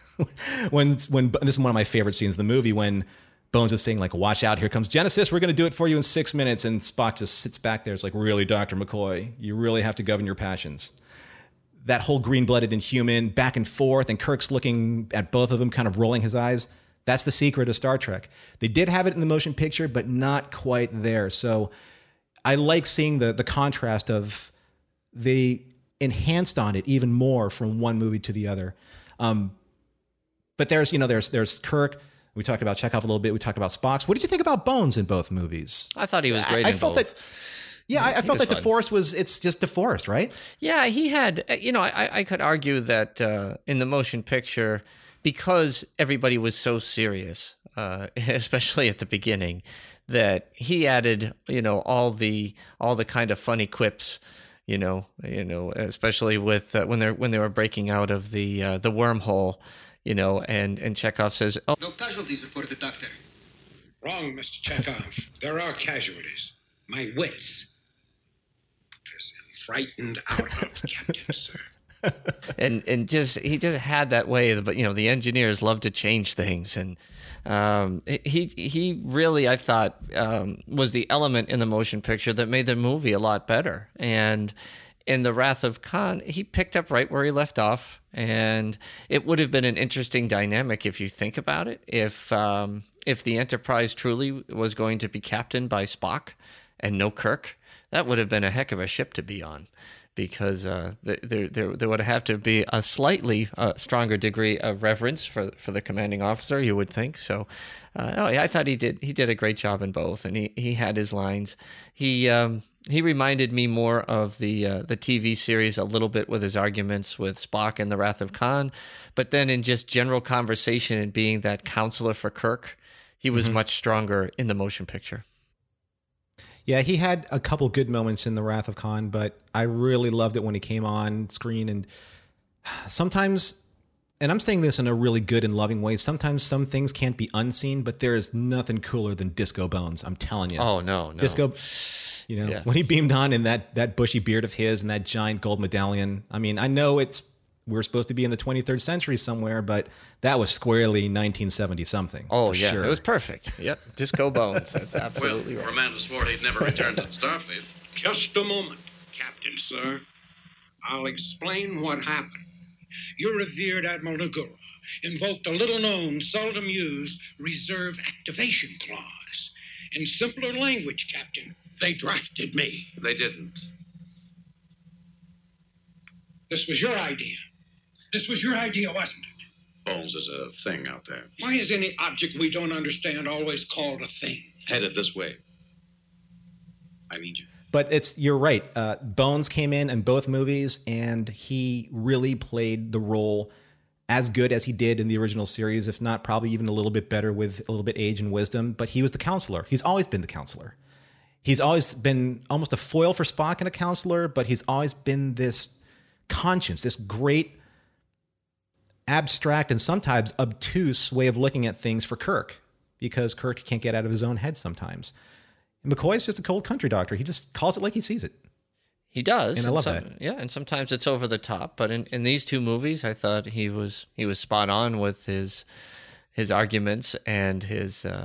when when this is one of my favorite scenes in the movie, when Bones is saying like, watch out, here comes Genesis, we're going to do it for you in six minutes. And Spock just sits back there. It's like, really, Doctor McCoy, you really have to govern your passions. That whole green-blooded Inhuman back and forth, and Kirk's looking at both of them, kind of rolling his eyes. That's the secret of Star Trek. They did have it in the motion picture, but not quite there. So I like seeing the the contrast of they enhanced on it even more from one movie to the other. Um, but there's, you know, there's there's Kirk. We talked about Chekhov a little bit. We talked about Spock's. What did you think about Bones in both movies? I thought he was great I, in I felt both. that. Yeah, I, I felt like fun. DeForest was. It's just DeForest, right? Yeah, he had. You know, I I could argue that uh, in the motion picture, because everybody was so serious, uh, especially at the beginning, that he added, you know, all the all the kind of funny quips. You know, you know, especially with uh, when they're when they were breaking out of the uh, the wormhole, you know, and and Chekhov says, "Oh, no casualties reported, Doctor." Wrong, Mister Chekhov. There are casualties. My wits. Because I'm frightened out of Captain, sir. and and just he just had that way. But you know, the engineers love to change things, and um, he he really, I thought, um, was the element in the motion picture that made the movie a lot better. And in The Wrath of Khan, he picked up right where he left off, and it would have been an interesting dynamic if you think about it. If um, if the Enterprise truly was going to be captained by Spock and no Kirk, that would have been a heck of a ship to be on. Because uh, there, there, there would have to be a slightly uh, stronger degree of reverence for, for the commanding officer, you would think. So, uh, oh, I thought he did he did a great job in both, and he, he had his lines. He um, he reminded me more of the uh, the T V series a little bit with his arguments with Spock and The Wrath of Khan, but then in just general conversation and being that counselor for Kirk, he was mm-hmm. much stronger in the motion picture. Yeah, he had a couple good moments in The Wrath of Khan, but I really loved it when he came on screen. And sometimes, and I'm saying this in a really good and loving way, sometimes some things can't be unseen, but there is nothing cooler than Disco Bones. I'm telling you. Oh, no, no. Disco, you know, yeah. when he beamed on in that, that bushy beard of his and that giant gold medallion. I mean, I know it's, we're supposed to be in the twenty-third century somewhere, but that was squarely nineteen seventy something. Oh, yeah. Sure. It was perfect. Yep. Disco Bones. That's absolutely well, right. Romano swore he'd never return to Starfleet. Just a moment, Captain, sir. I'll explain what happened. Your revered Admiral Nagura invoked a little-known, seldom-used reserve activation clause. In simpler language, Captain, they drafted me. They didn't. This was your idea. This was your idea, wasn't it? Bones is a thing out there. Why is any object we don't understand always called a thing? Headed this way. I need you. But it's you're right. Uh, Bones came in in both movies, and he really played the role as good as he did in the original series, if not probably even a little bit better with a little bit age and wisdom. But he was the counselor. He's always been the counselor. He's always been almost a foil for Spock and a counselor, but he's always been this conscience, this great abstract and sometimes obtuse way of looking at things for Kirk, because Kirk can't get out of his own head sometimes. And McCoy's just a cold country doctor. He just calls it like he sees it. He does. And I love some, that. Yeah, and sometimes it's over the top. But in, in these two movies, I thought he was he was spot on with his his arguments and his uh,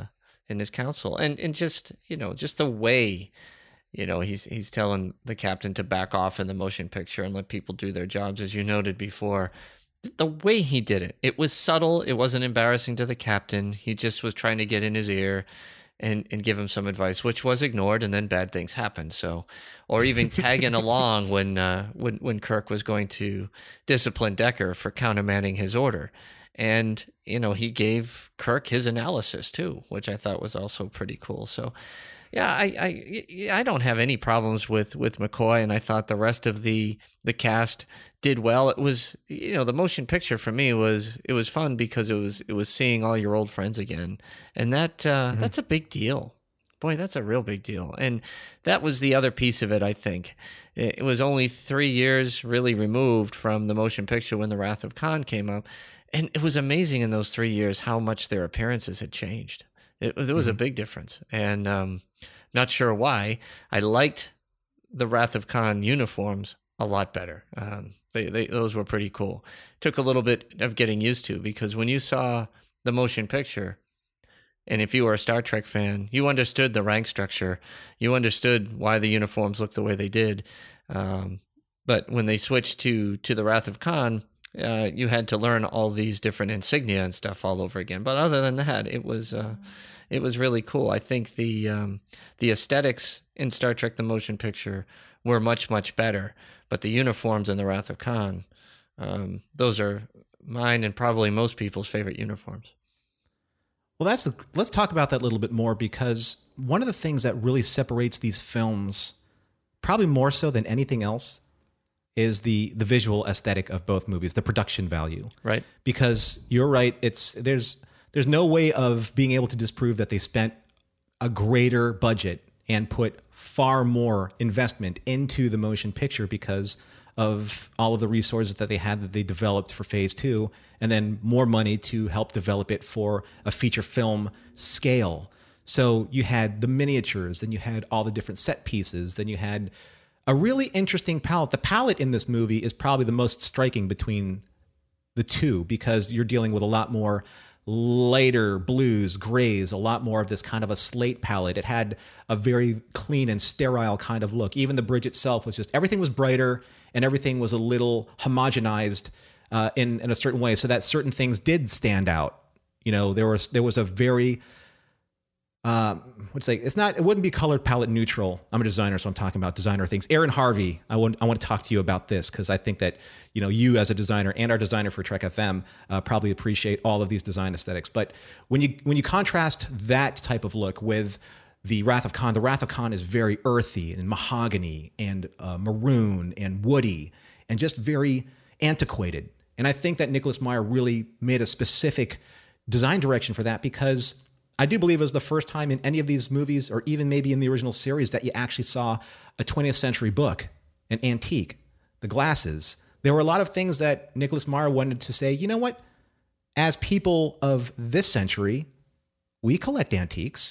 in his council, and and just you know just the way, you know he's he's telling the captain to back off in the motion picture and let people do their jobs, as you noted before. The way he did it, it was subtle. It wasn't embarrassing to the captain. He just was trying to get in his ear and, and give him some advice, which was ignored, and then bad things happened. So, or even tagging along when uh, when when Kirk was going to discipline Decker for countermanding his order. And, you know, he gave Kirk his analysis too, which I thought was also pretty cool. So, yeah, I I, I don't have any problems with, with McCoy, and I thought the rest of the the cast did well. It was, you know, the motion picture for me was, it was fun because it was it was seeing all your old friends again, and that uh, mm-hmm. that's a big deal. Boy, that's a real big deal. And that was the other piece of it, I think. It was only three years really removed from the motion picture when The Wrath of Khan came up. And it was amazing in those three years how much their appearances had changed. It, there was mm-hmm. a big difference. And um, not sure why. I liked the Wrath of Khan uniforms a lot better. Um, they, they those were pretty cool. Took a little bit of getting used to, because when you saw the motion picture, and if you were a Star Trek fan, you understood the rank structure. You understood why the uniforms looked the way they did. Um, but when they switched to to the Wrath of Khan, Uh, you had to learn all these different insignia and stuff all over again. But other than that, it was uh, it was really cool. I think the um, the aesthetics in Star Trek: The Motion Picture were much much better. But the uniforms in The Wrath of Khan, um, those are mine and probably most people's favorite uniforms. Well, that's the, let's talk about that a little bit more, because one of the things that really separates these films, probably more so than anything else, is the the visual aesthetic of both movies, the production value. Right. Because you're right, it's there's there's no way of being able to disprove that they spent a greater budget and put far more investment into the motion picture because of all of the resources that they had that they developed for phase two, and then more money to help develop it for a feature film scale. So you had the miniatures, then you had all the different set pieces, then you had a really interesting palette. The palette in this movie is probably the most striking between the two, because you're dealing with a lot more lighter blues, grays, a lot more of this kind of a slate palette. It had a very clean and sterile kind of look. Even the bridge itself was just, everything was brighter and everything was a little homogenized uh, in, in a certain way, so that certain things did stand out. You know, there was there was a very Um, what's say? It's not. It wouldn't be colored palette neutral. I'm a designer, so I'm talking about designer things. Aaron Harvey, I want I want to talk to you about this, because I think that, you know, you as a designer and our designer for Trek F M uh, probably appreciate all of these design aesthetics. But when you when you contrast that type of look with the Wrath of Khan, the Wrath of Khan is very earthy and mahogany and uh, maroon and woody and just very antiquated. And I think that Nicholas Meyer really made a specific design direction for that, because I do believe it was the first time in any of these movies, or even maybe in the original series, that you actually saw a twentieth century book, an antique, the glasses. There were a lot of things that Nicholas Meyer wanted to say, you know what? As people of this century, we collect antiques.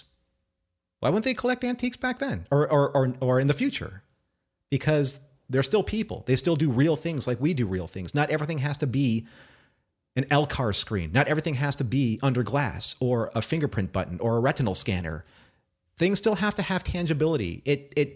Why wouldn't they collect antiques back then, or or or, or in the future? Because they're still people. They still do real things like we do real things. Not everything has to be an L C A R screen. Not everything has to be under glass or a fingerprint button or a retinal scanner. Things still have to have tangibility. It it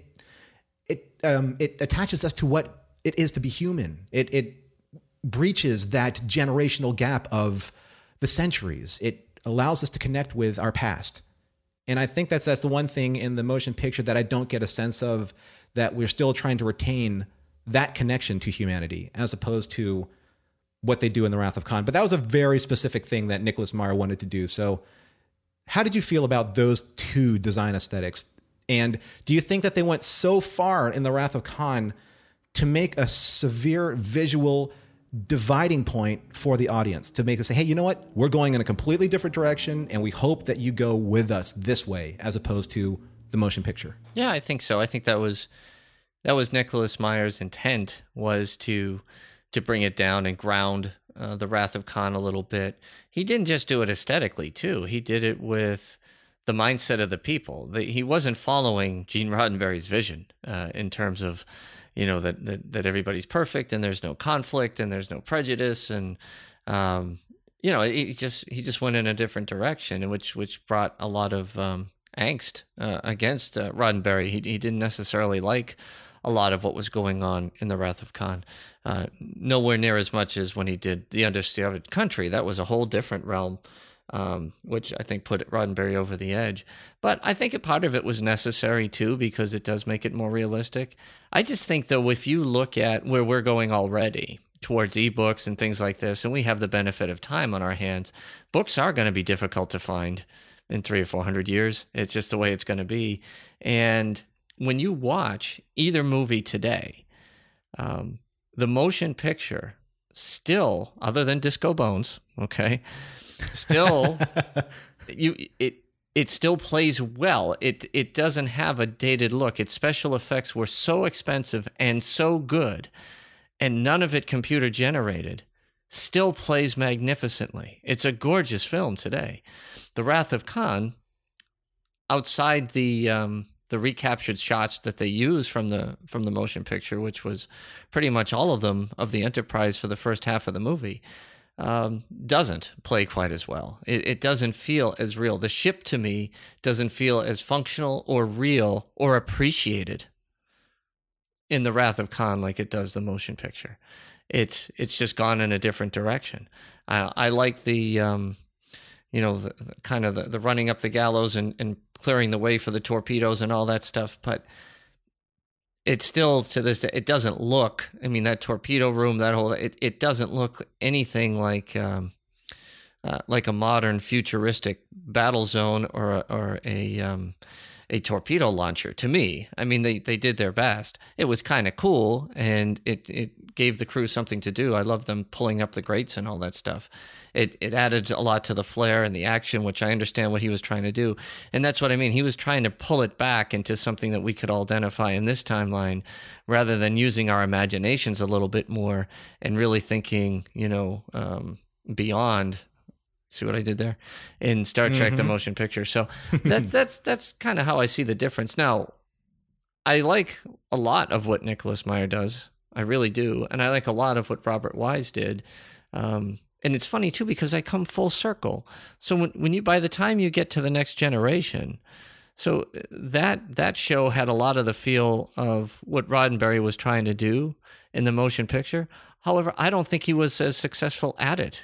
it um, it attaches us to what it is to be human. It it breaches that generational gap of the centuries. It allows us to connect with our past. And I think that's that's the one thing in the motion picture that I don't get a sense of, that we're still trying to retain that connection to humanity, as opposed to what they do in The Wrath of Khan. But that was a very specific thing that Nicholas Meyer wanted to do. So how did you feel about those two design aesthetics? And do you think that they went so far in The Wrath of Khan to make a severe visual dividing point for the audience, to make us say, hey, you know what? We're going in a completely different direction, and we hope that you go with us this way, as opposed to the motion picture? Yeah, I think so. I think that was that was Nicholas Meyer's intent, was to to bring it down and ground uh, the Wrath of Khan a little bit. He didn't just do it aesthetically, too. He did it with the mindset of the people. The, he wasn't following Gene Roddenberry's vision uh, in terms of, you know, that, that that everybody's perfect and there's no conflict and there's no prejudice. And um, you know, he just he just went in a different direction, which which brought a lot of um, angst uh, against uh, Roddenberry. He he didn't necessarily like a lot of what was going on in The Wrath of Khan. Uh, nowhere near as much as when he did The Undiscovered Country. That was a whole different realm, um, which I think put Roddenberry over the edge. But I think a part of it was necessary too, because it does make it more realistic. I just think, though, if you look at where we're going already towards ebooks and things like this, and we have the benefit of time on our hands, books are going to be difficult to find in three or four hundred years. It's just the way it's going to be. And when you watch either movie today, um, the motion picture still, other than Disco Bones, okay, still you it it still plays well. It it doesn't have a dated look. Its special effects were so expensive and so good, and none of it computer generated. Still plays magnificently. It's a gorgeous film today. The Wrath of Khan, outside the um, the recaptured shots that they use from the from the motion picture, which was pretty much all of them of the Enterprise for the first half of the movie, um, doesn't play quite as well. It, it doesn't feel as real. The ship, to me, doesn't feel as functional or real or appreciated in The Wrath of Khan like it does the motion picture. It's it's just gone in a different direction. I, I like the... Um, you know, the, the kind of the, the running up the gallows and, and clearing the way for the torpedoes and all that stuff. But it still, to this day, it doesn't look, I mean, that torpedo room, that whole, it, it doesn't look anything like um, uh, like a modern futuristic battle zone or a, or a um, a torpedo launcher to me. I mean, they, they did their best. It was kind of cool, and it, it gave the crew something to do. I love them pulling up the grates and all that stuff. It it added a lot to the flair and the action, which I understand what he was trying to do. And that's what I mean. He was trying to pull it back into something that we could all identify in this timeline, rather than using our imaginations a little bit more and really thinking, you know, um, beyond. See what I did there? In Star Trek, mm-hmm. the motion picture. So that's that's that's kind of how I see the difference. Now, I like a lot of what Nicholas Meyer does. I really do. And I like a lot of what Robert Wise did. Um, and it's funny, too, because I come full circle. So when, when you, by the time you get to The Next Generation, so that that show had a lot of the feel of what Roddenberry was trying to do in the motion picture. However, I don't think he was as successful at it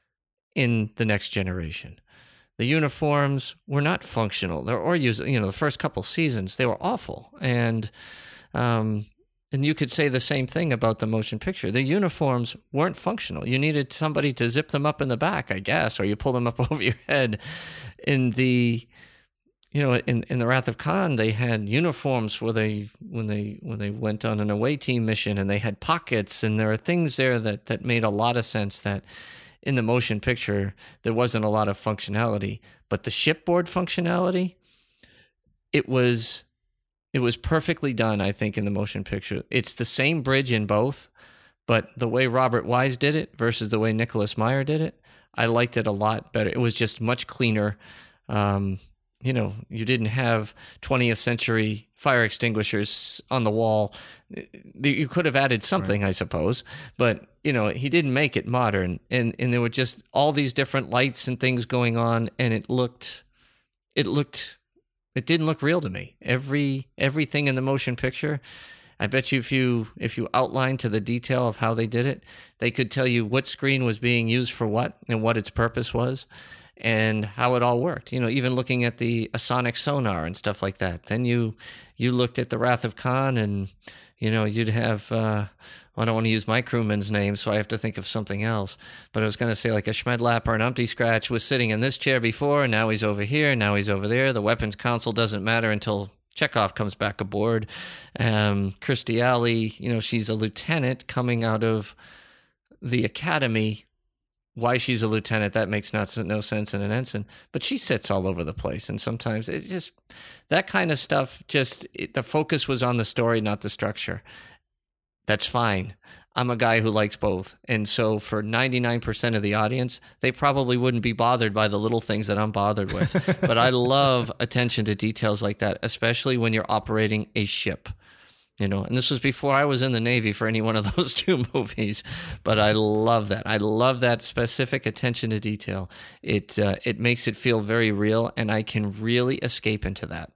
in The Next Generation. The uniforms were not functional. They're or use you know the first couple seasons they were awful, and um, and you could say the same thing about the motion picture. The uniforms weren't functional. You needed somebody to zip them up in the back, I guess, or you pull them up over your head. In the you know in, in the Wrath of Khan, they had uniforms where they when they when they went on an away team mission, and they had pockets, and there are things there that that made a lot of sense that. In the motion picture, there wasn't a lot of functionality, but the shipboard functionality, it was it was perfectly done, I think, in the motion picture. It's the same bridge in both, but the way Robert Wise did it versus the way Nicholas Meyer did it, I liked it a lot better. It was just much cleaner. Um, you know, you didn't have twentieth century fire extinguishers on the wall. You could have added something, right. I suppose, but you know, he didn't make it modern, and, and there were just all these different lights and things going on, and it looked, it looked, it didn't look real to me. Every everything in the motion picture, I bet you if you if you outline to the detail of how they did it, they could tell you what screen was being used for what and what its purpose was, and how it all worked. You know, even looking at the a sonic sonar and stuff like that. Then you you looked at the Wrath of Khan, and you know, you'd have, uh, I don't want to use my crewman's name, so I have to think of something else. But I was going to say like a Schmedlap or an Umpty Scratch was sitting in this chair before, and now he's over here, now he's over there. The weapons console doesn't matter until Chekhov comes back aboard. Um, Kirstie Alley, you know, she's a lieutenant coming out of the academy. Why she's a lieutenant, that makes not, no sense in an ensign. But she sits all over the place, and sometimes it's just that kind of stuff. Just it, the focus was on the story, not the structure. That's fine. I'm a guy who likes both, and so for ninety-nine percent of the audience, they probably wouldn't be bothered by the little things that I'm bothered with. But I love attention to details like that, especially when you're operating a ship. You know, and this was before I was in the Navy for any one of those two movies, but I love that. I love that specific attention to detail. It uh, it makes it feel very real, and I can really escape into that.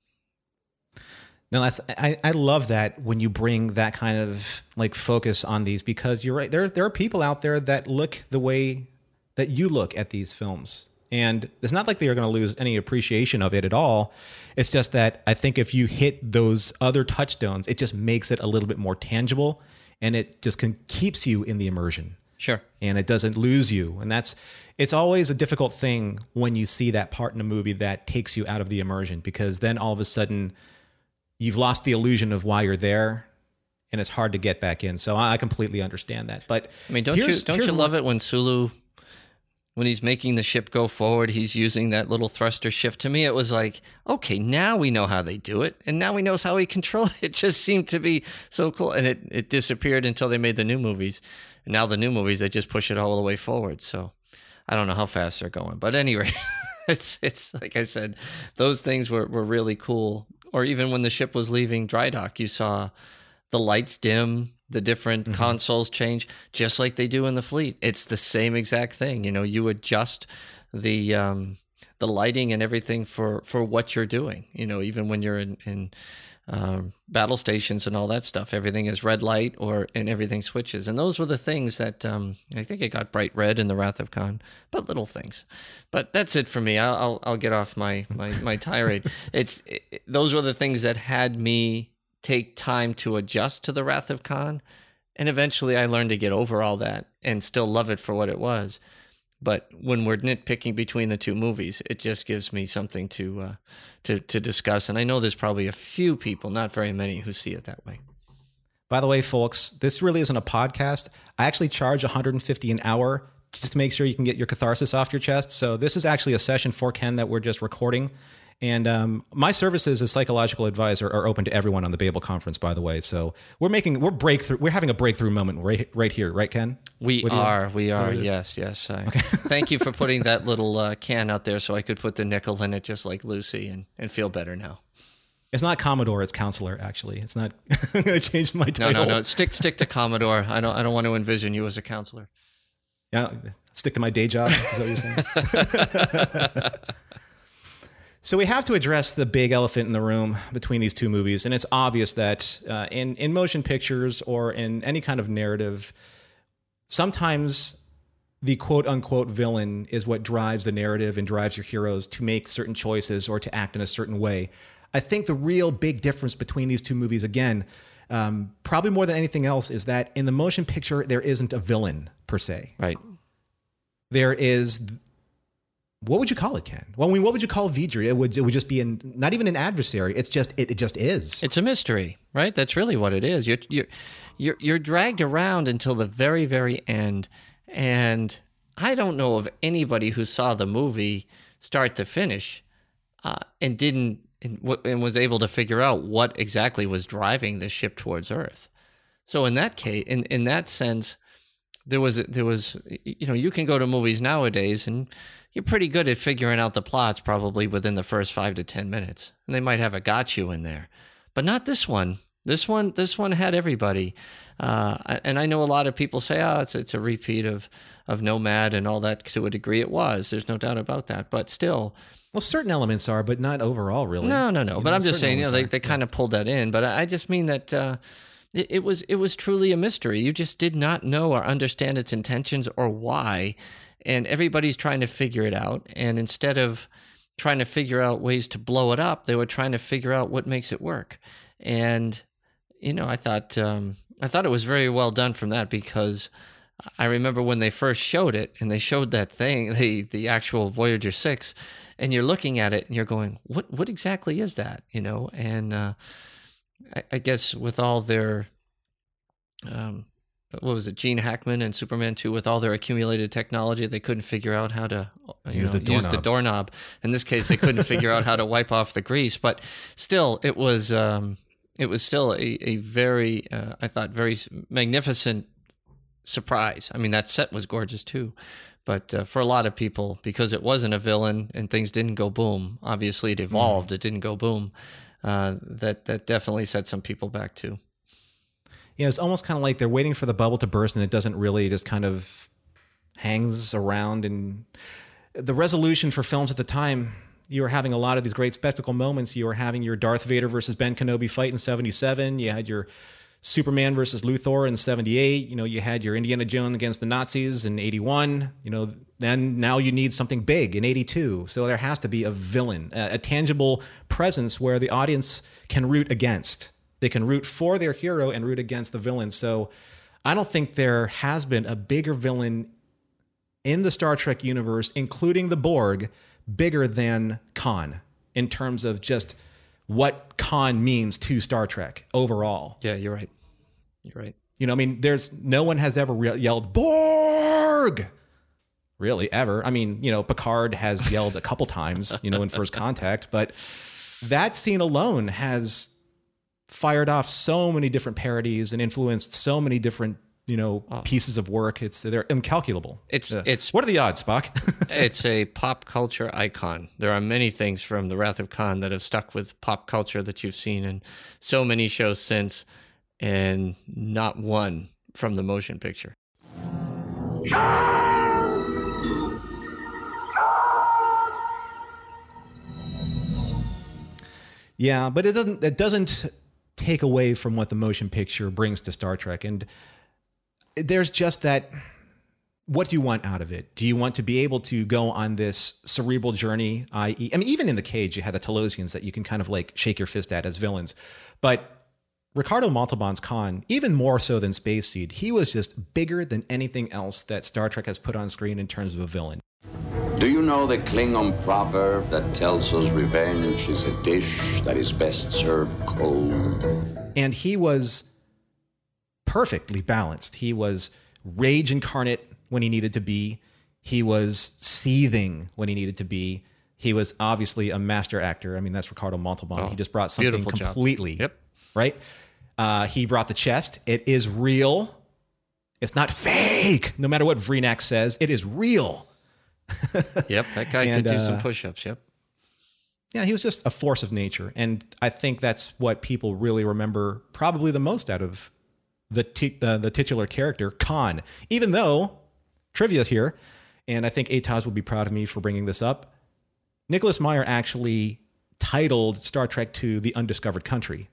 No, that's I, I love that when you bring that kind of like focus on these, because you're right. There there are people out there that look the way that you look at these films. And it's not like they're going to lose any appreciation of it at all. It's just that I think if you hit those other touchstones, it just makes it a little bit more tangible, and it just can, keeps you in the immersion. Sure. And it doesn't lose you. And that's, it's always a difficult thing when you see that part in a movie that takes you out of the immersion, because then all of a sudden you've lost the illusion of why you're there, and it's hard to get back in. So I completely understand that. But I mean, don't you don't you love it when Sulu, when he's making the ship go forward, he's using that little thruster shift? To me, it was like, okay, now we know how they do it, and now we know how he controls it. It just seemed to be so cool, and it, it disappeared until they made the new movies. And now the new movies, they just push it all the way forward. So I don't know how fast they're going. But anyway, it's it's like I said, those things were, were really cool. Or even when the ship was leaving dry dock, you saw the lights dim, the different mm-hmm. consoles change, just like they do in the fleet. It's the same exact thing. You know, you adjust the um, the lighting and everything for, for what you're doing. You know, even when you're in, in um, battle stations and all that stuff, everything is red light or and everything switches. And those were the things that um, I think it got bright red in the Wrath of Khan, but little things. But that's it for me. I'll I'll, I'll get off my my, my tirade. It's it, those were the things that had me take time to adjust to the Wrath of Khan, and eventually I learned to get over all that and still love it for what it was. But when we're nitpicking between the two movies, it just gives me something to uh, to to discuss. And I know there's probably a few people, not very many, who see it that way. By the way, folks, this really isn't a podcast. I actually charge one hundred fifty dollars an hour just to make sure you can get your catharsis off your chest. So this is actually a session for Ken that we're just recording. And um, my services as psychological advisor are open to everyone on the Babel Conference, by the way. So we're making, we're breakthrough, we're having a breakthrough moment right, right here, right, Ken? We are, we are, yes, yes. I, okay. Thank you for putting that little uh, can out there so I could put the nickel in it just like Lucy and, and feel better now. It's not Commodore, it's Counselor, actually. It's not, I'm going to change my title. No, no, no, stick stick to Commodore. I don't I don't want to envision you as a counselor. Yeah, stick to my day job, is that what you're saying? So we have to address the big elephant in the room between these two movies, and it's obvious that uh, in, in motion pictures or in any kind of narrative, sometimes the quote-unquote villain is what drives the narrative and drives your heroes to make certain choices or to act in a certain way. I think the real big difference between these two movies, again, um, probably more than anything else, is that in the motion picture, there isn't a villain per se. Right. There is... What would you call it, Ken? Well, I mean, what would you call Vidri? It would it would just be an, not even an adversary. It's just it, it just is. It's a mystery, right? That's really what it is. You're you're you're you're dragged around until the very very end, and I don't know of anybody who saw the movie start to finish uh, and didn't and, and was able to figure out what exactly was driving the ship towards Earth. So in that case, in in that sense, there was there was you know you can go to movies nowadays and you're pretty good at figuring out the plots probably within the first five to ten minutes. And they might have a got you in there. But not this one. This one this one had everybody. Uh, and I know a lot of people say, oh, it's, it's a repeat of, of Nomad and all that. To a degree it was. There's no doubt about that. But still. Well, certain elements are, but not overall, really. No, no, no. You but know, I'm just saying, you know, they, they yeah. kind of pulled that in. But I just mean that uh, it, it was it was truly a mystery. You just did not know or understand its intentions or why. And everybody's trying to figure it out. And instead of trying to figure out ways to blow it up, they were trying to figure out what makes it work. And, you know, I thought um, I thought it was very well done from that, because I remember when they first showed it and they showed that thing, the the actual Voyager six, and you're looking at it and you're going, what what exactly is that? You know, and uh, I, I guess with all their um, what was it, Gene Hackman and Superman two, with all their accumulated technology, they couldn't figure out how to use, know, the use the doorknob. In this case, they couldn't figure out how to wipe off the grease. But still, it was um, it was still a, a very, uh, I thought, very magnificent surprise. I mean, that set was gorgeous too. But uh, for a lot of people, because it wasn't a villain and things didn't go boom, obviously it evolved, mm. it didn't go boom. uh, that that definitely set some people back too. Yeah, it's almost kind of like they're waiting for the bubble to burst, and it doesn't really, just kind of hangs around. And the resolution for films at the time, you were having a lot of these great spectacle moments. You were having your Darth Vader versus Ben Kenobi fight in seventy-seven. You had your Superman versus Luthor in seventy-eight. You know, you had your Indiana Jones against the Nazis in eighty-one. You know, then now you need something big in eighty-two. So there has to be a villain, a, a tangible presence where the audience can root against. They can root for their hero and root against the villain. So I don't think there has been a bigger villain in the Star Trek universe, including the Borg, bigger than Khan in terms of just what Khan means to Star Trek overall. Yeah, you're right. You're right. You know, I mean, there's no one has ever re- yelled Borg, really, ever. I mean, you know, Picard has yelled a couple times, you know, in First Contact, but that scene alone has fired off so many different parodies and influenced so many different, you know, oh. pieces of work. It's they're incalculable. It's uh, it's what are the odds, Spock? It's a pop culture icon. There are many things from The Wrath of Khan that have stuck with pop culture that you've seen in so many shows since, and not one from the motion picture. Yeah, but it doesn't it doesn't take away from what the motion picture brings to Star Trek. And there's just that, what do you want out of it? Do you want to be able to go on this cerebral journey, that is, I mean, even in The Cage, you had the Talosians that you can kind of like shake your fist at as villains. But Ricardo Montalban's Khan, even more so than Space Seed, he was just bigger than anything else that Star Trek has put on screen in terms of a villain. Do you know the Klingon proverb that tells us revenge is a dish that is best served cold? And he was perfectly balanced. He was rage incarnate when he needed to be. He was seething when he needed to be. He was obviously a master actor. I mean, that's Ricardo Montalban. Oh, he just brought something completely, yep. right? Uh, he brought the chest. It is real. It's not fake. No matter what Vreenak says, it is real. Yep, that guy and, could do uh, some push-ups, yep. Yeah, he was just a force of nature. And I think that's what people really remember probably the most out of the t- the, the titular character, Khan. Even though, trivia here, and I think Ataz would be proud of me for bringing this up, Nicholas Meyer actually titled Star Trek two The Undiscovered Country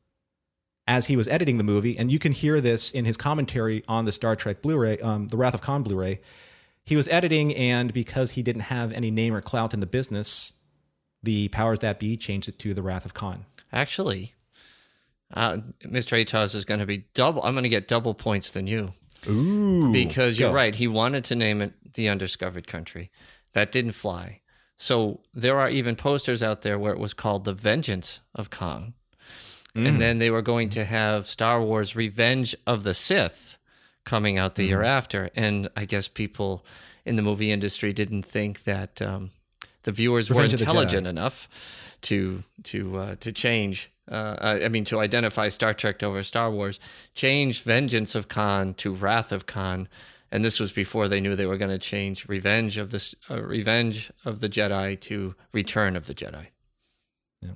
as he was editing the movie. And you can hear this in his commentary on the Star Trek Blu-ray, um, the Wrath of Khan Blu-ray. He was editing, and because he didn't have any name or clout in the business, the powers that be changed it to The Wrath of Khan. Actually, uh, Mister Ataz is going to be double. I'm going to get double points than you. Ooh. Because you're Go. right. He wanted to name it The Undiscovered Country. That didn't fly. So there are even posters out there where it was called The Vengeance of Khan. Mm. And then they were going to have Star Wars Revenge of the Sith coming out the mm. year after. And I guess people in the movie industry didn't think that um, the viewers Revenge were intelligent enough to to uh, to change. Uh, I mean, to identify Star Trek over Star Wars, change Vengeance of Khan to Wrath of Khan. And this was before they knew they were going to change Revenge of the uh, Revenge of the Jedi to Return of the Jedi. Yeah.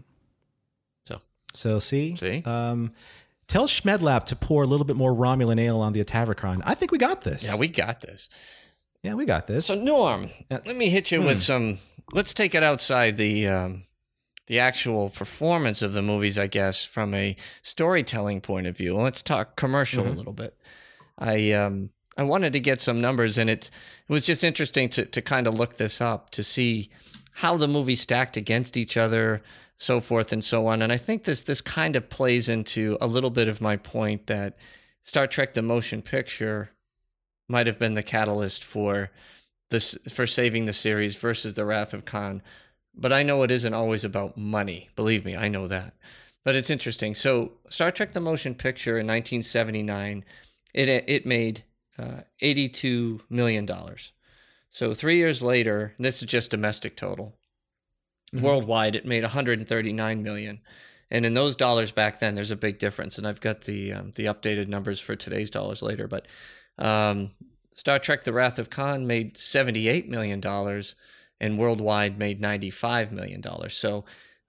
So, so see, see, um, tell Schmedlap to pour a little bit more Romulan ale on the Atavachron. I think we got this. Yeah, we got this. Yeah, we got this. So, Norm, uh, let me hit you hmm. with some. Let's take it outside the um, the actual performance of the movies, I guess, from a storytelling point of view. Let's talk commercial mm-hmm. a little bit. I um. I wanted to get some numbers, and it, it was just interesting to, to kind of look this up to see how the movies stacked against each other, so forth and so on. And I think this this kind of plays into a little bit of my point that Star Trek: The Motion Picture might have been the catalyst for this for saving the series versus The Wrath of Khan. But I know it isn't always about money. Believe me, I know that. But it's interesting. So Star Trek: The Motion Picture in nineteen seventy-nine, it it made Uh, eighty-two million dollars. So three years later, this is just domestic total. Mm-hmm. Worldwide, it made one hundred thirty-nine million dollars. And in those dollars back then, there's a big difference. And I've got the um, the updated numbers for today's dollars later. But um, Star Trek: The Wrath of Khan made seventy-eight million dollars, and worldwide made ninety-five million dollars. So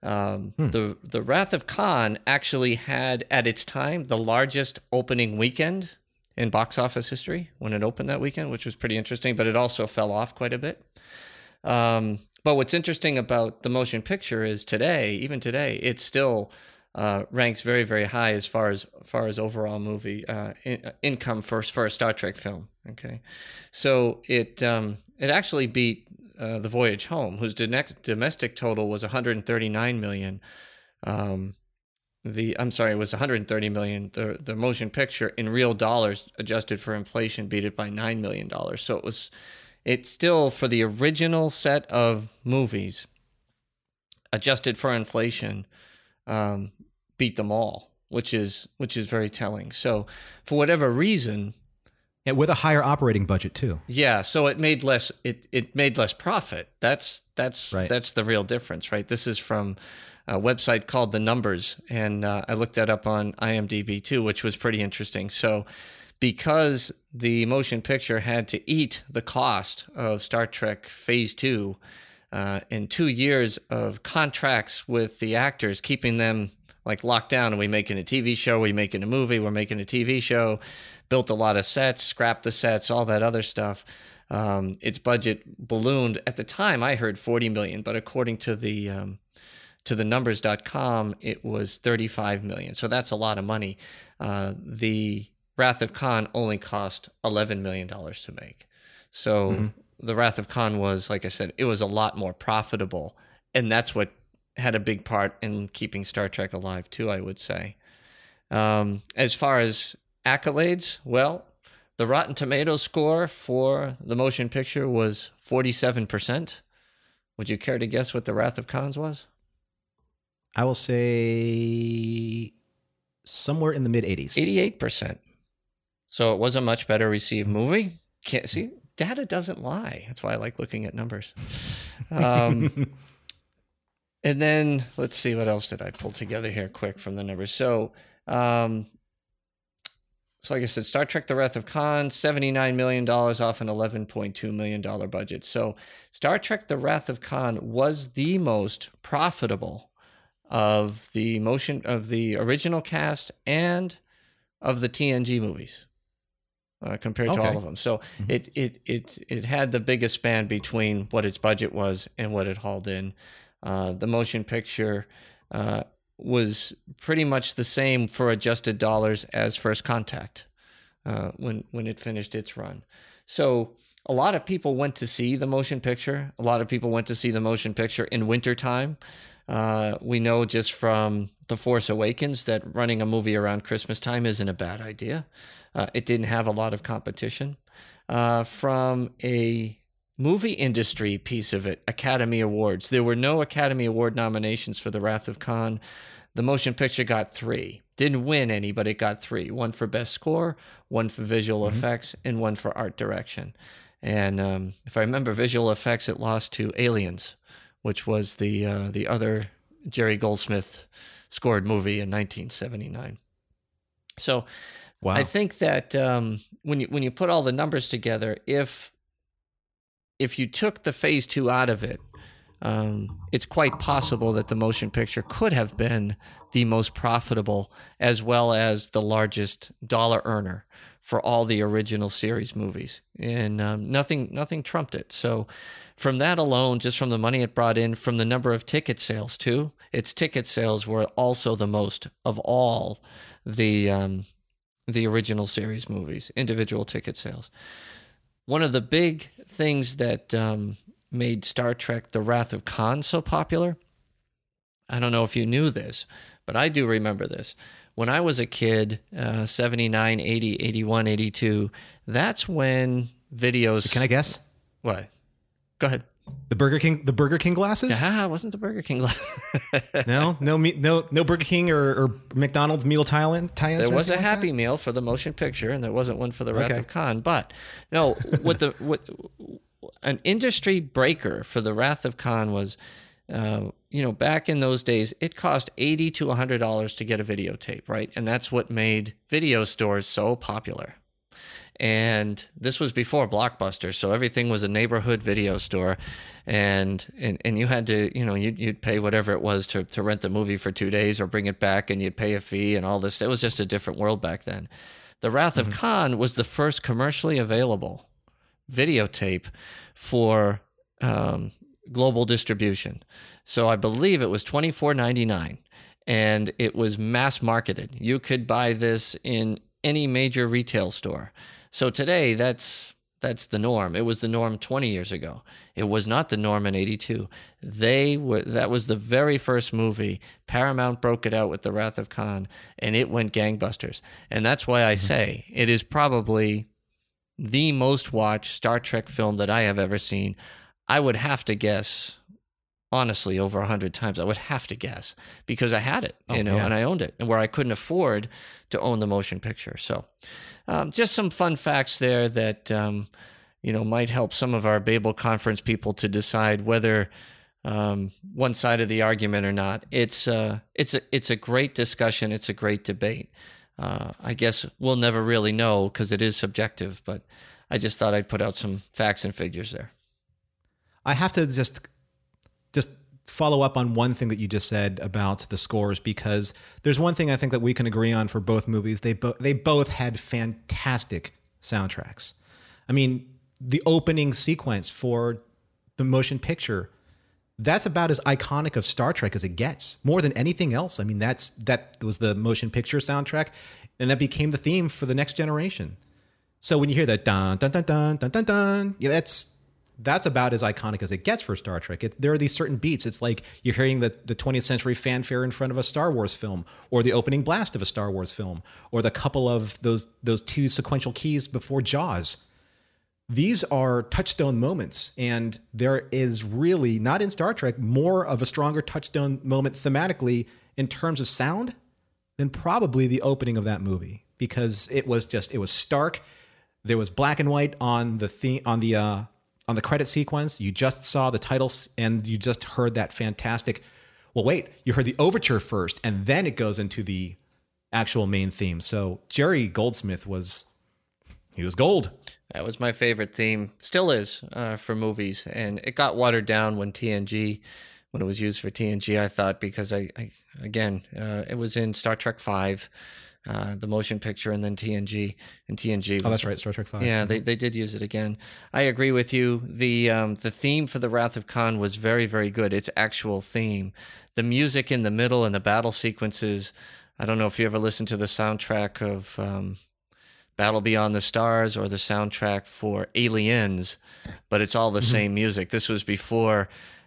Um, hmm. The the Wrath of Khan actually had at its time the largest opening weekend in box office history when it opened that weekend, which was pretty interesting. But it also fell off quite a bit. Um, but what's interesting about the motion picture is today, even today, it still uh, ranks very very high as far as far as overall movie uh, in, income for for a Star Trek film. Okay, so it um, it actually beat Uh, The Voyage Home, whose domestic total was one hundred thirty-nine million. Um, the I'm sorry, it was one hundred thirty million. The the motion picture in real dollars, adjusted for inflation, beat it by nine million dollars. So it was, it still for the original set of movies, adjusted for inflation, um, beat them all, which is which is very telling. So for whatever reason. And with a higher operating budget too. Yeah, so it made less it, it made less profit. That's that's right. That's the real difference, right? This is from a website called The Numbers, and uh, I looked that up on IMDb too, which was pretty interesting. So because the motion picture had to eat the cost of Star Trek Phase Two, uh, in two years of contracts with the actors, keeping them like locked down, and we making a T V show, we making a movie, we're making a T V show. Built a lot of sets, scrapped the sets, all that other stuff. Um, its budget ballooned. At the time, I heard forty million dollars, but according to the um, to the numbers dot com, it was thirty-five million dollars. So that's a lot of money. Uh, the Wrath of Khan only cost eleven million dollars to make. So mm-hmm. the Wrath of Khan was, like I said, it was a lot more profitable. And that's what had a big part in keeping Star Trek alive, too, I would say. Um, as far as accolades, well, the Rotten Tomatoes score for the motion picture was forty-seven percent. Would you care to guess what the Wrath of Khan's was? I will say somewhere in the mid eighties. eighty-eight percent. So it was a much better received movie. Can't see, data doesn't lie. That's why I like looking at numbers. Um, and then let's see, what else did I pull together here quick from the numbers? So, um, So like I said, Star Trek The Wrath of Khan, seventy-nine million dollars off an eleven point two million dollars budget. So Star Trek The Wrath of Khan was the most profitable of the motion of the original cast and of the T N G movies uh, compared okay. to all of them. So mm-hmm. it, it, it, it had the biggest span between what its budget was and what it hauled in. Uh, the motion picture uh, was pretty much the same for adjusted dollars as First Contact uh, when when it finished its run. So a lot of people went to see the motion picture. A lot of people went to see the motion picture in wintertime. Uh, we know just from The Force Awakens that running a movie around Christmas time isn't a bad idea. Uh, it didn't have a lot of competition. Uh, from a movie industry piece of it, Academy Awards. There were no Academy Award nominations for The Wrath of Khan. The motion picture got three. Didn't win any, but it got three. One for best score, one for visual mm-hmm. effects, and one for art direction. And um, if I remember visual effects, it lost to Aliens, which was the uh, the other Jerry Goldsmith scored movie in nineteen seventy-nine. So wow. I think that um, when you when you put all the numbers together, if if you took the phase two out of it, um, it's quite possible that the motion picture could have been the most profitable as well as the largest dollar earner for all the original series movies. And um, nothing nothing trumped it. So from that alone, just from the money it brought in, from the number of ticket sales too, its ticket sales were also the most of all the um, the original series movies, individual ticket sales. One of the big things that um, made Star Trek The Wrath of Khan so popular, I don't know if you knew this, but I do remember this. When I was a kid, uh, seventy-nine, eighty, eighty-one, eighty-two, that's when videos... Can I guess? What? Go ahead. The Burger King, the Burger King glasses? Ah, it wasn't the Burger King glasses. no, no, no, no Burger King or, or McDonald's meal tie-in. tie-ins There was a like Happy that? Meal for the motion picture, and there wasn't one for the Wrath okay. of Khan. But no, what the what an industry breaker for the Wrath of Khan was, uh, you know, back in those days, it cost eighty to a hundred dollars to get a videotape, right? And that's what made video stores so popular. And this was before Blockbuster, so everything was a neighborhood video store, and and, and you had to, you know, you'd, you'd pay whatever it was to, to rent the movie for two days or bring it back, and you'd pay a fee and all this. It was just a different world back then. The Wrath mm-hmm. of Khan was the first commercially available videotape for um, global distribution. So I believe it was twenty-four ninety-nine, and it was mass marketed. You could buy this in any major retail store. So today, that's that's the norm. It was the norm twenty years ago. It was not the norm in eighty-two. They were that was the very first movie. Paramount broke it out with The Wrath of Khan, and it went gangbusters. And that's why I say it is probably the most watched Star Trek film that I have ever seen. I would have to guess, honestly, over a hundred times. I would have to guess because I had it, you oh, know, yeah. and I owned it, and where I couldn't afford to own the motion picture. So, um, just some fun facts there that um, you know might help some of our Babel Conference people to decide whether um, one side of the argument or not. It's uh, it's a it's a great discussion. It's a great debate. Uh, I guess we'll never really know because it is subjective. But I just thought I'd put out some facts and figures there. I have to just just. follow up on one thing that you just said about the scores, because there's one thing I think that we can agree on for both movies. They both they both had fantastic soundtracks. I mean, the opening sequence for the motion picture, that's about as iconic of Star Trek as it gets, more than anything else. I mean, that's that was the motion picture soundtrack, and that became the theme for the Next Generation. So when you hear that dun dun dun dun dun dun dun, yeah, that's That's about as iconic as it gets for Star Trek. It, there are these certain beats. It's like you're hearing the, the twentieth century fanfare in front of a Star Wars film, or the opening blast of a Star Wars film, or the couple of those those two sequential keys before Jaws. These are touchstone moments, and there is really, not in Star Trek, more of a stronger touchstone moment thematically in terms of sound than probably the opening of that movie, because it was just, it was stark. There was black and white on the theme, on the uh, on the credit sequence. You just saw the titles and you just heard that fantastic, well, wait, you heard the overture first and then it goes into the actual main theme. So Jerry Goldsmith was, he was gold. That was my favorite theme, still is, uh, for movies. And it got watered down when T N G, when it was used for T N G, I thought, because I, I again, uh, it was in Star Trek five. Uh, the motion picture, and then T N G, and T N G was, oh, that's right, Star Trek five. Yeah, they they did use it again. I agree with you. The um, the theme for the Wrath of Khan was very, very good. Its actual theme, the music in the middle and the battle sequences. I don't know if you ever listened to the soundtrack of um, Battle Beyond the Stars or the soundtrack for Aliens, but it's all the mm-hmm. same music. This was before